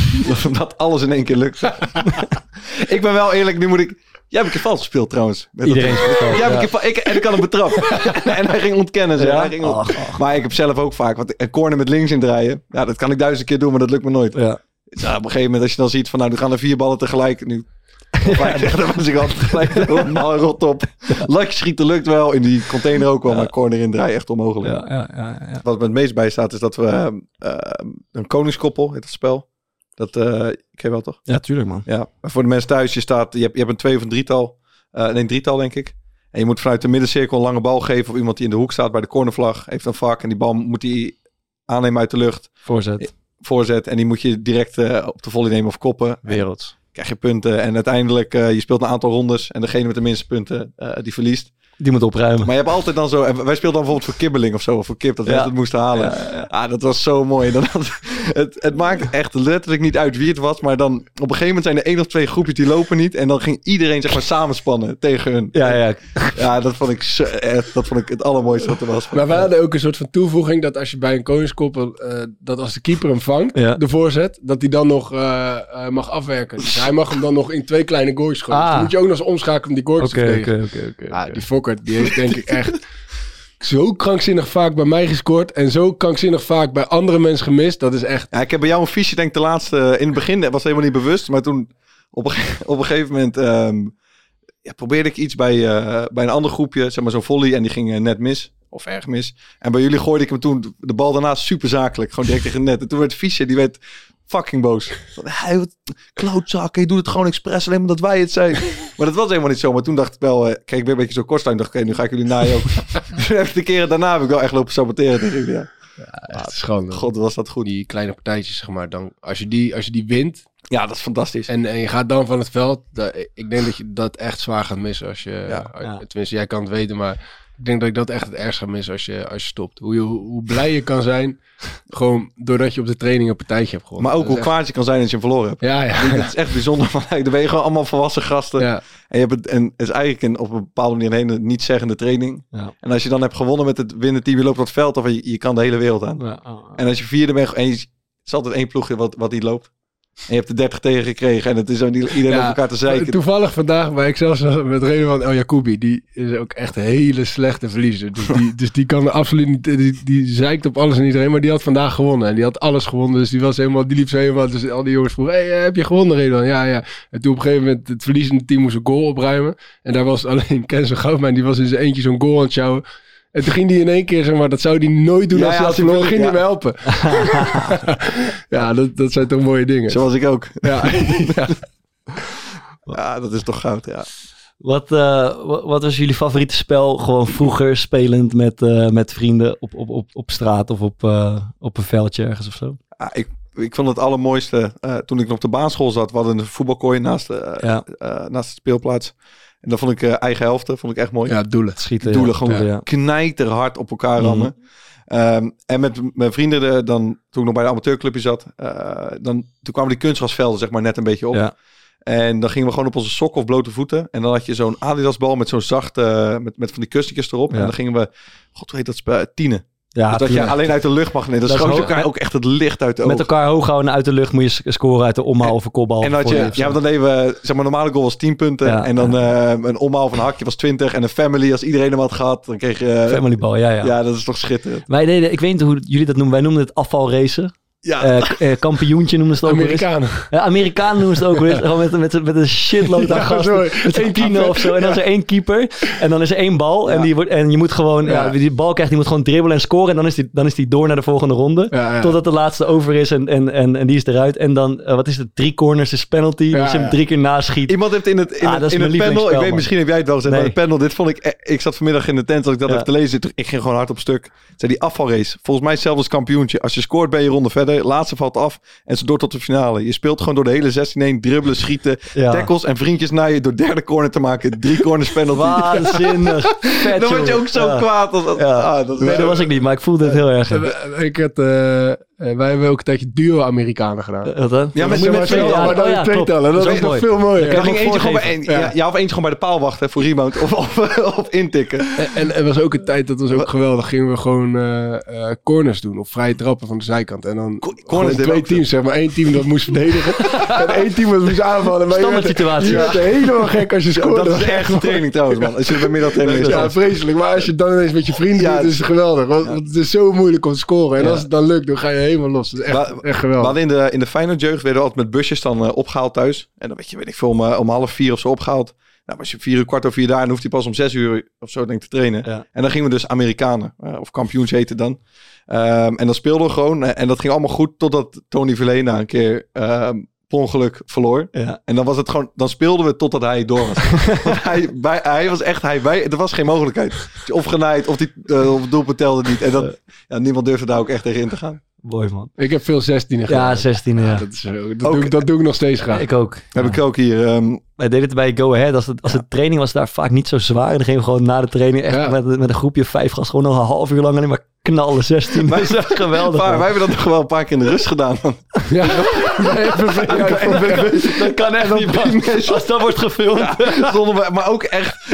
Dat alles in één keer lukt. Ik ben wel eerlijk, nu moet ik... Jij hebt een keer vals gespeeld trouwens. Met Iedereen speelt. Ja, ik, ik, en ik had hem betrapt. En hij ging ontkennen. Zeg. Ja? Hij ging ont... ach, ach. Maar ik heb zelf ook vaak, want een corner met links indraaien, ja, dat kan ik duizend keer doen, maar dat lukt me nooit. Ja. Dus, ja, op een gegeven moment als je dan ziet van, nou, nu gaan er vier ballen tegelijk. Nu... Ja, daar was ik altijd gelijk helemaal rot op. Lakje schieten lukt wel. In die container ook wel. Ja. Maar corner indraaien echt onmogelijk. Ja, ja, ja, ja. Wat me het meest bij staat is dat we uh, uh, een koningskoppel, heet het spel. Dat uh, ik ken wel toch? Ja, tuurlijk man. Ja. Maar voor de mensen thuis, je staat, je hebt, je hebt een twee of een drietal. Uh, nee, een drietal denk ik. En je moet vanuit de middencirkel een lange bal geven op iemand die in de hoek staat bij de cornervlag. Heeft een vak en die bal moet hij aannemen uit de lucht. Voorzet. Voorzet. En die moet je direct uh, op de volley nemen of koppen. Werelds. Krijg je punten en uiteindelijk uh, je speelt een aantal rondes en degene met de minste punten uh, die verliest. Die moet opruimen. Maar je hebt altijd dan zo, en wij speelden dan bijvoorbeeld voor kibbeling of zo, of voor kip dat we ja. het moesten halen. Ja, ja, ja. Ah, dat was zo mooi. Dan had, het, het maakt echt letterlijk niet uit wie het was. Maar dan op een gegeven moment zijn er één of twee groepjes die lopen niet. En dan ging iedereen zeg maar samenspannen tegen hun. Ja, ja. Ja, dat vond ik, zo, dat vond ik het allermooiste wat er was. Maar we hadden ook een soort van toevoeging dat als je bij een koningskoppel, uh, dat als de keeper hem vangt, ja. de voorzet, dat hij dan nog uh, uh, mag afwerken. Dus hij mag hem dan nog in twee kleine goois gooien. Ah. Dus dan moet je ook nog eens omschakelen om die goois okay, te verdedigen. Oké, oké, oké. Ja, die Fokker, die heeft denk ik echt zo krankzinnig vaak bij mij gescoord en zo krankzinnig vaak bij andere mensen gemist. Dat is echt... Ja, ik heb bij jou een fiche, denk ik, de laatste... In het begin was het helemaal niet bewust, maar toen op een, op een gegeven moment... Um, ja, probeerde ik iets bij, uh, bij een ander groepje, zeg maar zo'n volley, en die ging uh, net mis. Of erg mis. En bij jullie gooide ik hem toen de bal daarna super zakelijk. Gewoon direct tegen net. En toen werd Fischer, die werd fucking boos. Van, hey, wat klootzak, je doet het gewoon expres alleen omdat wij het zijn. Maar dat was helemaal niet zo. Maar toen dacht ik wel, uh, kijk, ik ben een beetje zo kort staan. Ik dacht, oké, okay, nu ga ik jullie naaien ook. Dus de keren daarna heb ik wel echt lopen saboteren tegen jullie. Ja, ja echt schande. God, was dat goed. Die kleine partijtjes, zeg maar. Dan, als, je die, als je die wint... Ja, dat is fantastisch. En, en je gaat dan van het veld. Dat, ik denk dat je dat echt zwaar gaat missen als je... Ja, ja. Tenminste, jij kan het weten, maar... Ik denk dat ik dat echt het ergst ga missen als je, als je stopt. Hoe, je, hoe blij je kan zijn, gewoon doordat je op de training een partijtje hebt gewonnen. Maar ook hoe echt... kwaad je kan zijn als je hem verloren hebt. Ja, ja. Dat is echt bijzonder. Dan ben je gewoon allemaal volwassen gasten. Ja. En je hebt het, en het is eigenlijk een, op een bepaalde manier een hele niet-zeggende training. Ja. En als je dan hebt gewonnen met het winnende team, je loopt op het veld, of je, je kan de hele wereld aan. Ja, oh, oh. En als je vierde bent, en je, het is altijd één ploeg wat, wat die loopt. En je hebt de dertig tegen gekregen en het is ook iedereen ja, op elkaar te zeiken. Toevallig vandaag ben ik zelfs met reden van El Jacoubi. Die is ook echt een hele slechte verliezer. Dus die, dus die kan absoluut niet... Die, die zeikt op alles en iedereen. Maar die had vandaag gewonnen. En die had alles gewonnen. Dus die was helemaal... Die liep zo helemaal... Dus al die jongens vroegen... Hey, heb je gewonnen, Redouan? Ja, ja. En toen op een gegeven moment... Het verliezende team moest een goal opruimen. En daar was alleen Kenzo Goudman. Die was in zijn eentje zo'n goal aan het sjouwen. En toen ging hij in één keer, zeg maar, dat zou hij nooit doen ja, als hij had verloren, ging hij ja. me helpen. Ja, dat, dat zijn toch mooie dingen. Zoals ik ook. Ja, ja. Ja, dat is toch goud, ja. Wat, uh, wat was jullie favoriete spel? Gewoon vroeger spelend met, uh, met vrienden op, op, op, op straat of op, uh, op een veldje ergens of zo? Ja, ik, ik vond het allermooiste uh, toen ik nog op de basisschool zat. We hadden een voetbalkooi naast, uh, ja. uh, naast de speelplaats. En dan vond ik uh, eigen helften, vond ik echt mooi. Ja, doelen. Schieten. Doelen, ja. gewoon ja. knijterhard op elkaar mm-hmm. rammen. Um, en met mijn vrienden, de, dan, toen ik nog bij de amateurclubje zat, uh, dan, toen kwamen die kunstgrasvelden zeg maar net een beetje op. Ja. En dan gingen we gewoon op onze sokken of blote voeten. En dan had je zo'n Adidasbal met zo'n zachte, uh, met, met van die kussentjes erop. Ja. En dan gingen we, god hoe heet dat spel, tienen. Ja, dus dat je alleen uit de lucht mag nemen. Dat, dat schoot je elkaar ook echt het licht uit de ogen. Met elkaar hoog houden uit de lucht moet je scoren uit de omhaal of een kopbal. En dat je, ja, dan deden we, zeg maar, normale goal was tien punten. Ja, en dan ja. uh, een omhaal van een hakje was twintig. En een family, als iedereen hem had gehad, dan kreeg je... Uh, familybal, ja, ja. Ja, dat is toch schitterend. Wij deden, ik weet niet hoe jullie dat noemen. Wij noemden het afvalracen. Ja. Uh, uh, kampioentje noemen ze het ook. Amerikanen. Ja, Amerikanen noemen ze het ook weer. Gewoon met, met, met een shitload aan ja, gasten. Met één keeper of zo. En dan is er één keeper. En dan is er één bal. Ja. En, die wordt, en je moet gewoon... Ja. Ja, die bal krijgt, die moet gewoon dribbelen en scoren. En dan is die, dan is die door naar de volgende ronde. Ja, ja. Totdat de laatste over is. En, en, en, en die is eruit. En dan, uh, wat is het? Drie corners is penalty. Ja, dus je hem drie keer naschiet. Iemand heeft in het, in ah, het, in het panel... Ik weet, man. Misschien heb jij het wel gezegd. Nee. Maar het panel, dit vond ik... Ik zat vanmiddag in de tent als ik dat ja. even te lezen. Ik ging gewoon hard op stuk. Zei die afvalrace. Volgens mij hetzelfde als kampioentje. Als je scoort ben je ronde verder. Laatste valt af. En ze door tot de finale. Je speelt gewoon door de hele zestien heen. Dribbelen, schieten, ja. tackles en vriendjes naar je door derde corner te maken. Drie corners penalty. Waanzinnig. Vet, dan word je ook zo ja. kwaad. Als, als, ja. ah, dat, nee, dat was ik niet, maar ik voelde het heel erg. Ik had... Uh... Uh, wij hebben ook een tijdje duo-Amerikanen gedaan. Uh, wat ja, met, met, met twee tellen. Maar dan oh, ja, twee tellen. Dat, dat is nog veel mooier. Dan ging eentje gewoon bij, een, ja. Ja, of eentje gewoon bij de paal wachten voor rebound of, of, of intikken. En, en er was ook een tijd, dat was ook geweldig, gingen we gewoon uh, uh, corners doen. Of vrije trappen van de zijkant. En dan corners twee teams, zeg maar. Eén team dat moest verdedigen. En één team dat moest aanvallen. Maar standaard situatie. Je werd helemaal gek als je scoorde. Dat is echt een training trouwens, man. Als je bij middagtraining is. Ja, vreselijk. Maar als je dan ineens met je vrienden doet, is het geweldig. Want het is zo moeilijk om te scoren. En als het dan lukt, dan ga je helemaal los. Dat is echt... Echt geweldig. We hadden in de, in de Feyenoord jeugd werden we altijd met busjes dan uh, opgehaald thuis. En dan weet je, weet ik veel, om, uh, om half vier of zo opgehaald. Nou, als je vier uur, kwart over vier daar, dan hoeft hij pas om zes uur of zo denk ik te trainen. Ja. En dan gingen we dus Amerikanen, uh, of kampioens heten dan. Um, en dan speelden we gewoon. Uh, en dat ging allemaal goed totdat Tony Verleena een keer uh, per ongeluk verloor. Ja. En dan was het gewoon, dan speelden we totdat hij door was. Want hij, bij, hij was echt, hij, bij, er was geen mogelijkheid. Of genaaid, of, die, uh, of het doelpunt telde niet. En dat, ja, niemand durfde daar ook echt tegen in te gaan. Mooi man. Ik heb veel zestienen gedaan. Ja, zestienen. Ja. Dat, is, dat, doe ik, dat doe ik nog steeds graag. Ik ook. Heb ja. ik ook hier. Um, Wij deden het bij Go Ahead. Als, het, als ja. de training was daar vaak niet zo zwaar. En dan gingen we gewoon na de training echt ja. met, met een groepje vijf gasten gewoon nog een half uur lang alleen maar knallen. zestien. Dat is echt geweldig. Maar, wij hebben dat nog wel een paar keer in de rust gedaan. Man. Ja, dat kan echt niet. Als dat wordt gefilmd. Ja, we, maar ook echt.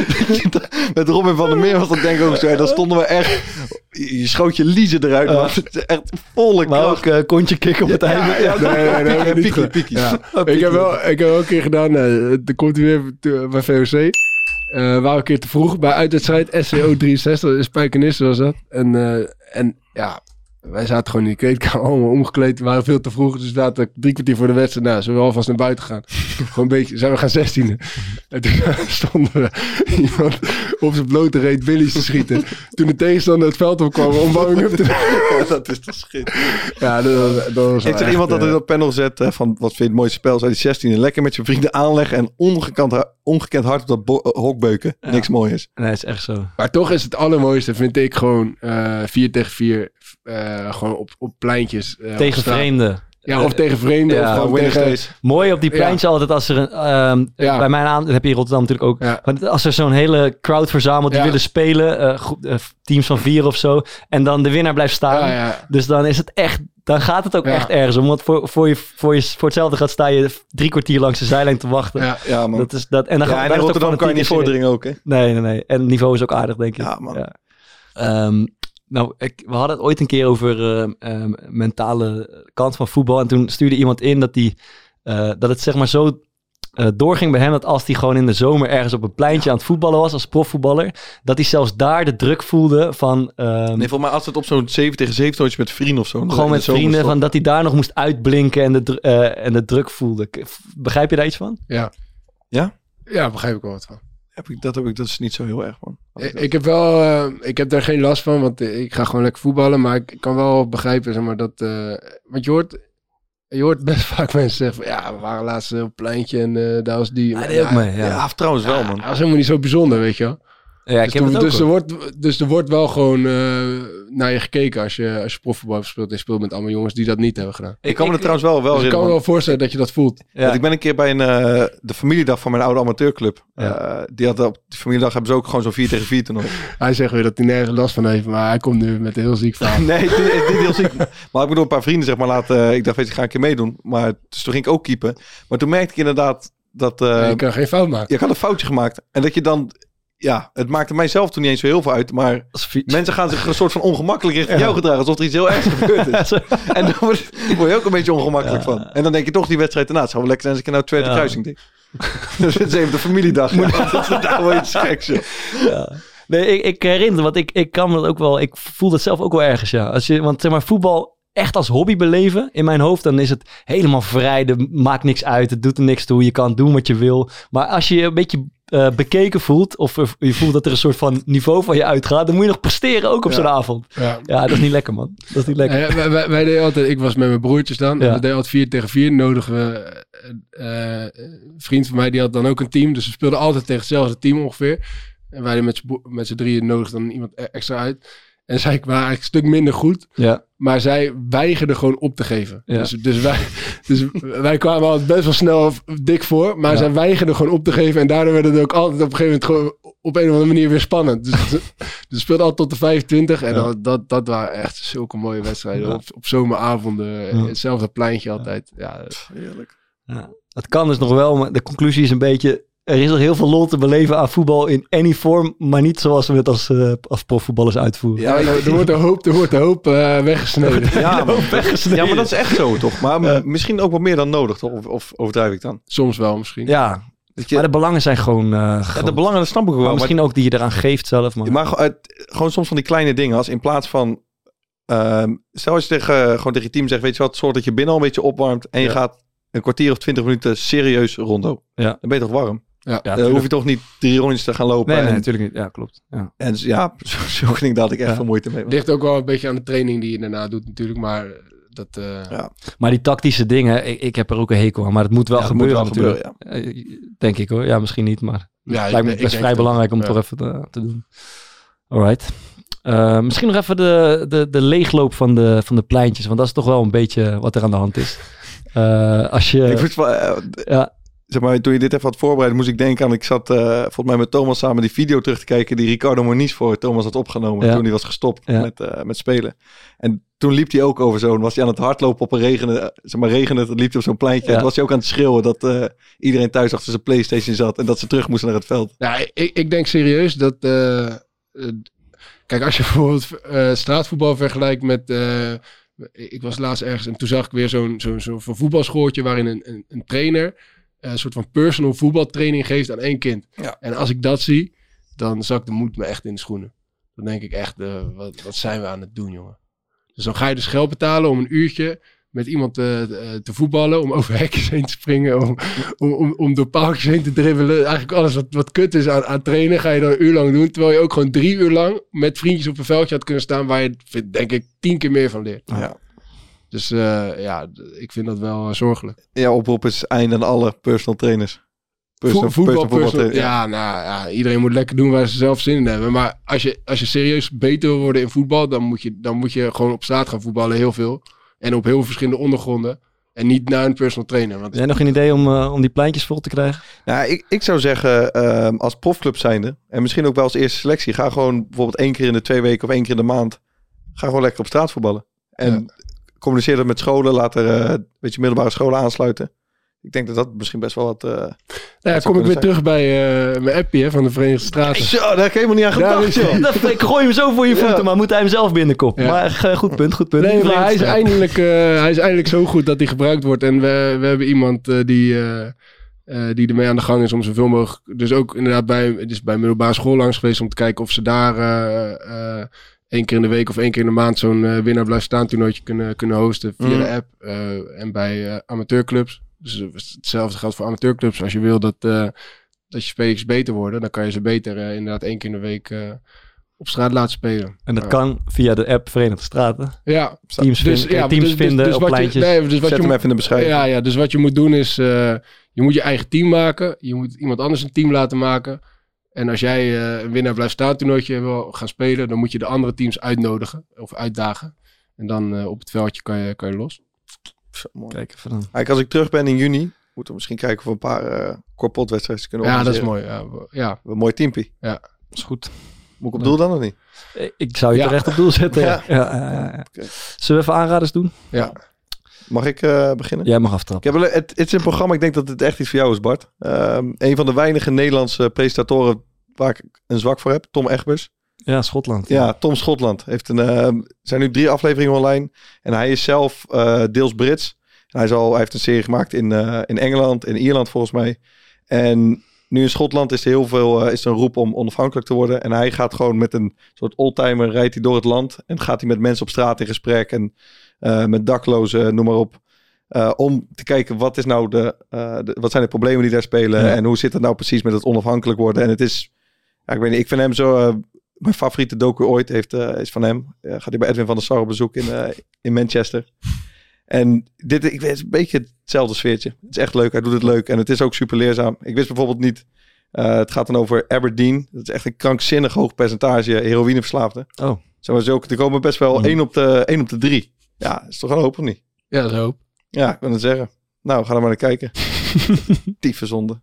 Met Robin van der Meer was dat denk ik ook zo. Dan stonden we echt. Je schoot je liezen eruit. Uh, het is echt volle kracht. Maar ook uh, kontje kicken op het ja, einde. Ja, ja, nee, nee, nee, piekie, piekie. Ja. Ik heb wel, ik heb wel een keer gedaan. Uh, dan komt hij weer bij V O C. Uh, waren we een keer te vroeg bij uitwedstrijd. S C O drieënzestig. Spijkenisse was dat. En, uh, en ja. Wij zaten gewoon in de kleedkamer allemaal omgekleed. We waren veel te vroeg. Dus we zaten drie kwartier voor de wedstrijd. Nou, zullen we alvast naar buiten gaan. Gewoon een beetje. Zijn we gaan zestiende. En toen stonden we iemand op zijn blote reet billies te schieten. Toen de tegenstander het veld opkwam om warming up te doen. Ja, dat is toch schitterend. Ja, dat was, dat was Heeft er iemand dat in dat panel zet van wat vind je het mooiste spel? Zei die zestiende. Lekker met je vrienden aanleggen en ongekend, ongekend hard op dat bo- hokbeuken. Ja. Niks moois. Nee, is echt zo. Maar toch is het allermooiste, vind ik gewoon uh, vier tegen vier. Uh, gewoon op, op pleintjes. Uh, tegen vreemden. Ja, of tegen vreemden. Ja, of gewoon tegen... Mooi op die pleintjes ja. altijd als er een... Um, ja. Bij mijn aan, dat heb je in Rotterdam natuurlijk ook. Ja. Als er zo'n hele crowd verzamelt die ja. willen spelen. Uh, groep, uh, teams van vier of zo. En dan de winnaar blijft staan. Ja, ja. Dus dan is het echt... Dan gaat het ook ja. echt ergens om. Want voor, voor, je, voor, je, voor hetzelfde gaat sta je drie kwartier langs de zijlijn te wachten. Ja, ja man. Dat is dat. En dan ja, gaat en in Rotterdam kan je niet vorderingen ook, hè? Nee, nee, nee. En het niveau is ook aardig, denk ik. Ja, man. Ja. Um, Nou, ik, we hadden het ooit een keer over uh, uh, mentale kant van voetbal. En toen stuurde iemand in dat, die, uh, dat het zeg maar zo uh, doorging bij hem... dat als hij gewoon in de zomer ergens op een pleintje ja. aan het voetballen was... als profvoetballer, dat hij zelfs daar de druk voelde van... Uh, nee, volgens mij altijd op zo'n zeven tegen zeven tootje met vrienden of zo. Gewoon met vrienden, van dat hij daar nog moest uitblinken en de, uh, en de druk voelde. Begrijp je daar iets van? Ja. Ja? Ja, begrijp ik wel wat van. Heb ik, dat, heb ik, dat is niet zo heel erg, man. Ik, ik heb wel, uh, ik heb daar geen last van, want ik ga gewoon lekker voetballen. Maar ik kan wel begrijpen, zeg maar, dat... Uh, want je hoort, je hoort best vaak mensen zeggen van... Ja, we waren laatst op een pleintje en uh, daar was die... Ja, die ook mee, ja. ja, trouwens wel, man. Dat was helemaal niet zo bijzonder, weet je wel. Ja, ik dus, heb het ook dus, er wordt, dus er wordt wel gewoon uh, naar je gekeken als je, als je profvoetbal speelt. En je speelt met allemaal jongens die dat niet hebben gedaan. Ik kan me er trouwens wel wel dus ik kan me wel voorstellen dat je dat voelt. Ja. Want ik ben een keer bij een, uh, de familiedag van mijn oude amateurclub. Ja. Uh, die had op de familiedag hebben ze ook gewoon zo'n vier tegen vier toernooi. Hij zegt weer dat hij nergens last van heeft, maar hij komt nu met een heel ziek verhaal. Nee, het is niet heel ziek. Maar ik bedoel, een paar vrienden zeg maar laten. Uh, ik dacht, weet je, ga een keer meedoen. Maar dus toen ging ik ook keepen. Maar toen merkte ik inderdaad dat... Uh, nee, je kan geen fout maken. Je had een foutje gemaakt. En dat je dan... Ja, het maakte mijzelf toen niet eens zo heel veel uit. Maar mensen gaan zich een soort van ongemakkelijk richting ja. jou gedragen. Alsof er iets heel ergs gebeurd is. En dan word, word je ook een beetje ongemakkelijk ja. van. En dan denk je toch die wedstrijd daarna. Het zou wel lekker zijn als ik nou twee ja. de kruising denk. Dus het is even de familiedag. Ja. Dat is daar wel iets geks. Ja. Ja. Nee, ik, ik herinner, want ik, ik kan dat ook wel. Ik voel dat zelf ook wel ergens. Ja. Als je, want zeg maar, voetbal echt als hobby beleven in mijn hoofd, dan is het helemaal vrij. Er maakt niks uit. Het doet er niks toe. Je kan doen wat je wil. Maar als je een beetje Uh, bekeken voelt, of uh, je voelt dat er een soort van niveau van je uitgaat, dan moet je nog presteren ook op ja. zo'n avond. Ja. ja, dat is niet lekker, man. Dat is niet lekker. Ja, wij, wij, wij deden altijd, ik was met mijn broertjes dan, ja. en we deden altijd vier tegen vier, nodigen we uh, een vriend van mij, die had dan ook een team, dus we speelden altijd tegen hetzelfde team ongeveer. En wij met z'n, met z'n drieën nodigden dan iemand extra uit. En zij waren eigenlijk een stuk minder goed. Ja. Maar zij weigerden gewoon op te geven. Ja. Dus, dus, wij, dus wij kwamen altijd best wel snel dik voor. Maar ja. zij weigerden gewoon op te geven. En daardoor werd het ook altijd op een gegeven moment gewoon op een of andere manier weer spannend. Dus, dus we speelden altijd tot de vijfentwintig. En ja. dat, dat, dat waren echt zulke mooie wedstrijden. Ja. Op, op zomeravonden. Ja. Hetzelfde pleintje altijd. Ja, heerlijk. Ja. Het kan dus nog wel. Maar de conclusie is een beetje... Er is nog heel veel lol te beleven aan voetbal in any vorm, maar niet zoals we het als, uh, als profvoetballers uitvoeren. Ja, er, er wordt een hoop, er wordt een hoop uh, weggesneden. Ja, maar, weggesneden. Ja, maar dat is echt zo, toch? Maar uh, misschien ook wat meer dan nodig, toch? Of, of overdrijf ik dan? Soms wel, misschien. Ja, je, maar de belangen zijn gewoon... Uh, ja, de belangen, dat snap ik wel. Maar misschien maar, ook die je eraan geeft zelf. Maar, maar uh, gewoon soms van die kleine dingen, als in plaats van... Uh, stel als je tegen, uh, gewoon tegen je team zegt, weet je wat, zorg dat je binnen al een beetje opwarmt en je ja. gaat een kwartier of twintig minuten serieus rondo. Ja. Dan ben je toch warm? Ja, ja, dan hoef je toch niet drie rondjes te gaan lopen. Nee, en, nee natuurlijk niet. Ja, klopt. Ja. En dus, ja, zo ging dat ik echt ja. veel moeite mee. Het ligt ook wel een beetje aan de training die je daarna doet natuurlijk, maar dat... Uh... Ja. Maar die tactische dingen, ik, ik heb er ook een hekel aan, maar het moet wel ja, gebeuren moet wel natuurlijk. Gebeuren, ja. Denk ik hoor. Ja, misschien niet, maar ja, het lijkt me best vrij belangrijk om ja. toch even te, te doen. Alright. Uh, misschien nog even de, de, de leegloop van de, van de pleintjes, want dat is toch wel een beetje wat er aan de hand is. Uh, als je... Ik vind wel, uh, ja, zeg maar, toen je dit even had voorbereid, moest ik denken aan... Ik zat uh, volgens mij met Thomas samen die video terug te kijken... die Ricardo Moniz voor Thomas had opgenomen... Ja. toen hij was gestopt ja. met, uh, met spelen. En toen liep hij ook over zo'n... was hij aan het hardlopen op een regenen... zeg maar regenen, liep hij op zo'n pleintje. Ja. En toen was hij ook aan het schreeuwen... dat uh, iedereen thuis achter zijn PlayStation zat... en dat ze terug moesten naar het veld. Ja, ik, ik denk serieus dat... Uh, uh, kijk, als je bijvoorbeeld uh, straatvoetbal vergelijkt met... Uh, ik was laatst ergens... en toen zag ik weer zo'n, zo'n, zo'n voetbalschooltje... waarin een, een, een trainer... een soort van personal voetbaltraining geeft aan één kind. Ja. En als ik dat zie, dan zakt de moed me echt in de schoenen. Dan denk ik echt, uh, wat, wat zijn we aan het doen, jongen? Dus dan ga je dus geld betalen om een uurtje met iemand te, te, te voetballen, om over hekjes heen te springen, om, om, om, om door paaltjes heen te dribbelen. Eigenlijk alles wat, wat kut is aan, aan trainen, ga je dan een uur lang doen. Terwijl je ook gewoon drie uur lang met vriendjes op een veldje had kunnen staan, waar je, denk ik, tien keer meer van leert. Ja. Dus uh, ja, ik vind dat wel uh, zorgelijk. Ja, oproep is eind aan alle personal trainers. Personal, Vo- voetbal, personal, personal, ja, ja, nou ja, iedereen moet lekker doen waar ze zelf zin in hebben. Maar als je, als je serieus beter wil worden in voetbal, dan moet je, dan moet je gewoon op straat gaan voetballen, heel veel. En op heel veel verschillende ondergronden. En niet naar een personal trainer. Want... Heb jij nog een idee om, uh, om die pleintjes vol te krijgen? Nou, ik, ik zou zeggen, uh, als profclub zijnde, en misschien ook wel als eerste selectie, ga gewoon bijvoorbeeld één keer in de twee weken of één keer in de maand, ga gewoon lekker op straat voetballen. En ja. communiceer dat met scholen, laat er uh, een beetje middelbare scholen aansluiten. Ik denk dat dat misschien best wel wat... Uh, nou ja, kom ik weer zijn. terug bij uh, mijn appie hè, van de Verenigde Staten. Zo, daar heb ik helemaal niet aan gedacht. Ja, joh. Dat, ik gooi hem zo voor je voeten, ja. maar moet hij hem zelf binnenkoppen. Ja. Maar uh, goed punt, goed punt. Nee, maar hij is, eindelijk, uh, hij is eindelijk zo goed dat hij gebruikt wordt. En we, we hebben iemand uh, die, uh, uh, die ermee aan de gang is om zoveel mogelijk... Dus ook inderdaad bij, dus bij middelbare school langs geweest om te kijken of ze daar... Uh, uh, één keer in de week of één keer in de maand zo'n uh, winnaar blijft staan toernooitje kunnen, kunnen hosten via mm. de app. Uh, en bij uh, amateurclubs. Dus hetzelfde geldt voor amateurclubs. Als je wil dat, uh, dat je spelers beter worden, dan kan je ze beter uh, inderdaad één keer in de week uh, op straat laten spelen. En dat uh, kan via de app Verenigde Staten. Ja. Teams, dus, vind, ja, teams dus, vinden dus, dus op pleintjes. Je, nee, dus wat Zet je hem moet, even in de beschrijving. Ja, ja, dus wat je moet doen is, uh, je moet je eigen team maken. Je moet iemand anders een team laten maken. En als jij uh, een winnaar blijft staan toernooitje wil gaan spelen, dan moet je de andere teams uitnodigen of uitdagen. En dan uh, op het veldje kan je, kan je los. Zo, mooi. Kijk even dan. Kijk, als ik terug ben in juni, moeten we misschien kijken of we een paar uh, korpotwedstrijden kunnen organiseren. Ja, dat is mooi. Ja, ja. Een mooi teampie. Ja, dat is goed. Moet ik op doel dan of niet? Ik zou je ja. terecht op doel zetten. Ja. Ja. Ja, ja, ja. Okay. Zullen we even aanraders doen? Ja. Mag ik uh, beginnen? Jij mag aftrappen. Ik heb wel, het, het is een programma, ik denk dat het echt iets voor jou is, Bart. Um, een van de weinige Nederlandse presentatoren waar ik een zwak voor heb, Tom Egbers. Ja, Schotland. Ja, ja Tom Schotland. Heeft een, uh, zijn nu drie afleveringen online. En hij is zelf uh, deels Brits. Hij, is al, hij heeft een serie gemaakt in, uh, in Engeland, in Ierland volgens mij. En nu in Schotland is er heel veel uh, is er een roep om onafhankelijk te worden. En hij gaat gewoon met een soort oldtimer, rijdt hij door het land. En gaat hij met mensen op straat in gesprek. En uh, met daklozen, noem maar op. Uh, om te kijken wat is nou de, uh, de wat zijn de problemen die daar spelen. Ja. En hoe zit het nou precies met het onafhankelijk worden. En het is, ja, ik weet niet, ik vind hem zo... Uh, mijn favoriete docu ooit heeft, uh, is van hem. Uh, gaat hij bij Edwin van der Sar op bezoek in, uh, in Manchester. En dit ik weet, is een beetje hetzelfde sfeertje. Het is echt leuk, hij doet het leuk. En het is ook super leerzaam. Ik wist bijvoorbeeld niet... Uh, het gaat dan over Aberdeen. Dat is echt een krankzinnig hoog percentage heroïneverslaafden. Oh. Zo was ook, er komen best wel één op de één op de drie. Ja, is toch een hoop of niet? Ja, dat is een hoop. Ja, ik wil het zeggen. Nou, ga er maar naar kijken. Tieve zonde.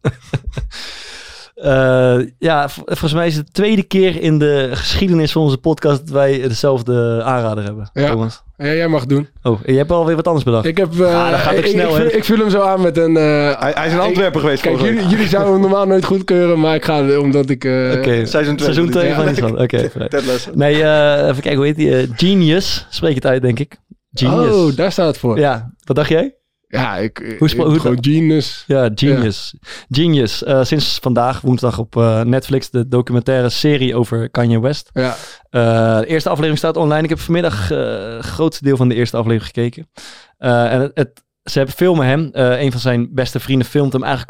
Uh, ja, v- volgens mij is het de tweede keer in de geschiedenis van onze podcast dat wij dezelfde aanrader hebben. Ja, Thomas. Ja, jij mag doen. Oh, en je hebt alweer wat anders bedacht. Ik heb, uh, ah, dat gaat ook ik, snel, ik, ik, ik vul hem zo aan met een... Uh, hij, hij is in Antwerpen geweest. Kijk, jullie, jullie zouden hem normaal nooit goedkeuren, maar ik ga omdat ik... Uh, Oké, okay. seizoen twee van iets van. Oké, nee, uh, even kijken, hoe heet die? Uh, Genius, spreek het uit, denk ik. Genius. Oh, daar staat het voor. Ja, wat dacht jij? Ja, ik... Hoe spra- hoe gewoon Genius. Ja, Genius. Ja. Genius. Uh, sinds vandaag, woensdag op uh, Netflix, de documentaire serie over Kanye West. Ja. Uh, de eerste aflevering staat online. Ik heb vanmiddag uh, het grootste deel van de eerste aflevering gekeken. Uh, en het, het, ze hebben filmen hem. Uh, een van zijn beste vrienden filmt hem eigenlijk al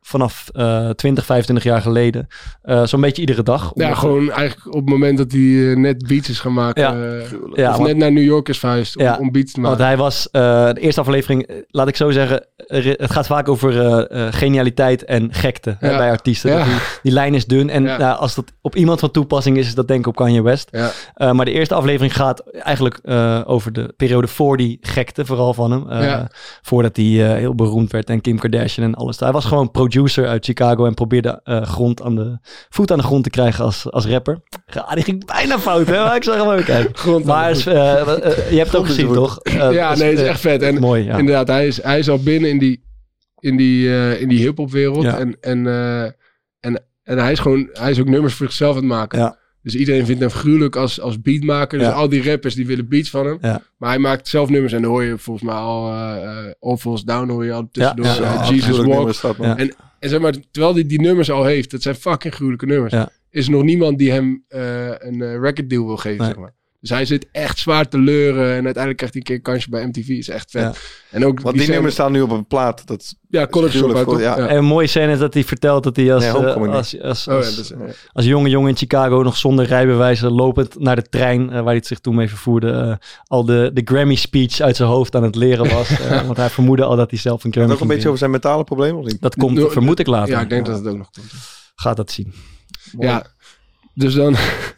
vanaf uh, twintig, vijfentwintig jaar geleden. Uh, zo'n beetje iedere dag. Ja, gewoon eigenlijk op het moment dat hij uh, net beats is gaan maken. Ja. Uh, ja, of want, net naar New York is verhuisd om, ja, om beats te maken. Want hij was, uh, de eerste aflevering, laat ik zo zeggen, het gaat vaak over uh, uh, genialiteit en gekte ja. hè, bij artiesten. Ja. Dat die, die lijn is dun. En ja. uh, als dat op iemand van toepassing is, is dat denk ik op Kanye West. Ja. Uh, maar de eerste aflevering gaat eigenlijk uh, over de periode voor die gekte, vooral van hem. Uh, ja. Voordat hij uh, heel beroemd werd en Kim Kardashian en alles. Hij was gewoon producer uit Chicago en probeerde uh, grond aan de, voet aan de grond te krijgen als, als rapper. Ja, die ging bijna fout, hè? Maar ik zag hem ook uit. Maar is, uh, uh, je hebt het ook gezien, toch? Uh, ja, nee, het is echt vet. En mooi, ja. Inderdaad, hij is, hij is al binnen in die, in die, uh, in die hip-hop wereld. Ja. En, en, uh, en, en hij is gewoon, hij is ook nummers voor zichzelf aan het maken. Ja. Dus iedereen vindt hem gruwelijk als, als beatmaker. Dus ja. al die rappers die willen beats van hem. Ja. Maar hij maakt zelf nummers en dan hoor je volgens mij al uh, uh, All Falls Down hoor je al tussendoor. Ja. Ja. Uh, Jesus Walk. Staat, ja. En, en zeg maar, terwijl hij die nummers al heeft, dat zijn fucking gruwelijke nummers. Ja. Is er nog niemand die hem uh, een uh, record deal wil geven, nee. zeg maar. Dus hij zit echt zwaar te leuren. En uiteindelijk krijgt hij een keer een kansje bij M T V. Is echt vet. Ja. En ook Want die, die nummers staan nu op een plaat. Dat ja, College Shop. Uit, ja. Ja. En een mooie scène is dat hij vertelt dat hij als, nee, uh, als, als, als, oh, ja, dus, ja. als jonge jongen in Chicago nog zonder rijbewijs lopend naar de trein, uh, waar hij het zich toen mee vervoerde, uh, al de, de Grammy speech uit zijn hoofd aan het leren was. uh, want hij vermoedde al dat hij zelf een Grammy had. Ook een beetje over zijn mentale problemen? Of niet? Dat komt, no, vermoed ik later. Ja, ik denk ja. dat het ook nog komt. Gaat dat zien. Mooi. Ja, dus dan...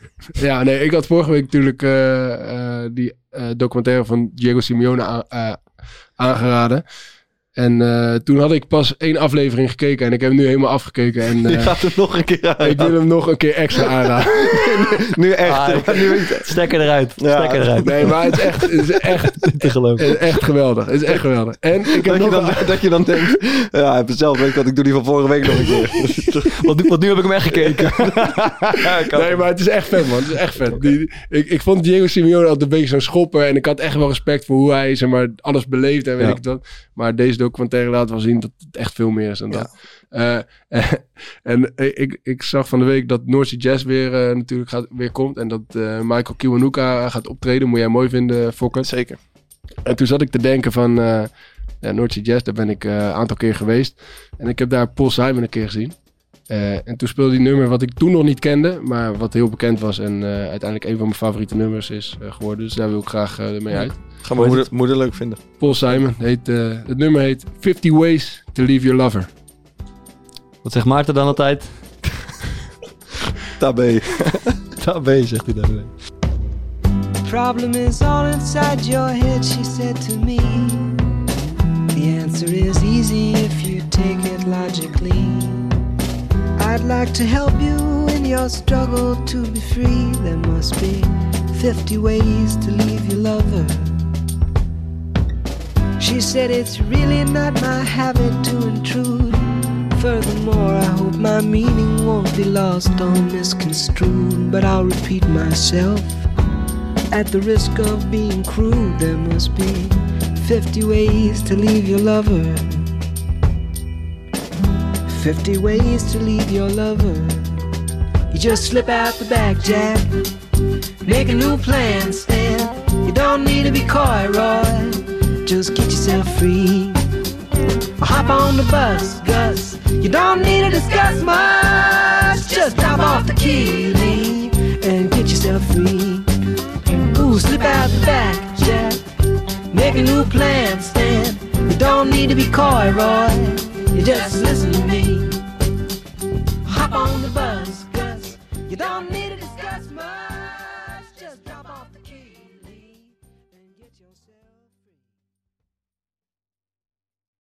ja, nee, ik had vorige week natuurlijk uh, uh, die uh, documentaire van Diego Simeone a- uh, aangeraden. En uh, toen had ik pas één aflevering gekeken en ik heb hem nu helemaal afgekeken. En, uh, je gaat hem nog een keer aan. Ik wil hem nog een keer extra aanraden. nu echt. Ah, nu, stekker eruit. Ja. Stekker eruit. Nee, maar het is echt, het is echt, te geloven. Het is echt geweldig. Het is echt geweldig. En ik heb dat, nog je dan, een... dat je dan denkt, ja, ik heb zelf weet ik wat, ik doe die van vorige week nog een keer. want, want nu heb ik hem echt gekeken. nee, maar het is echt vet, man. Het is echt vet. Die, ik, ik vond Diego Simeone altijd een beetje zo'n schopper en ik had echt wel respect voor hoe hij zeg maar, alles beleeft en weet ja. ik dat. Maar deze documentaire laat wel zien dat het echt veel meer is dan ja. dat. Uh, en en ik, ik zag van de week dat North Sea Jazz weer uh, natuurlijk gaat, weer komt. En dat uh, Michael Kiwanuka gaat optreden. Moet jij mooi vinden, Fokker? Zeker. En toen zat ik te denken van... Uh, ja, North Sea Jazz, daar ben ik een uh, aantal keer geweest. En ik heb daar Paul Simon een keer gezien. Uh, en toen speelde die nummer wat ik toen nog niet kende. Maar wat heel bekend was. En uh, uiteindelijk een van mijn favoriete nummers is uh, geworden. Dus daar wil ik graag uh, mee uit. Ga mijn moeder, moeder leuk vinden. Paul Simon. Heet, uh, het nummer heet fifty Ways to Leave Your Lover. Wat zegt Maarten dan altijd? Tabé. Tabé, zegt hij dan. The problem is all inside your head, she said to me. The answer is easy if you take it logically. I'd like to help you in your struggle to be free. There must be fifty ways to leave your lover. She said it's really not my habit to intrude. Furthermore, I hope my meaning won't be lost or misconstrued. But I'll repeat myself at the risk of being crude. There must be fifty ways to leave your lover. Fifty ways to leave your lover. You just slip out the back, Jack. Make a new plan, Stan. You don't need to be coy, Roy. Just get yourself free. Hop on the bus, Gus. You don't need to discuss much. Just drop off the key, Lee, and get yourself free. Ooh, slip out the back, Jack. Make a new plan, Stan. You don't need to be coy, Roy. You just listen to me. Hop on the bus, Gus. You don't need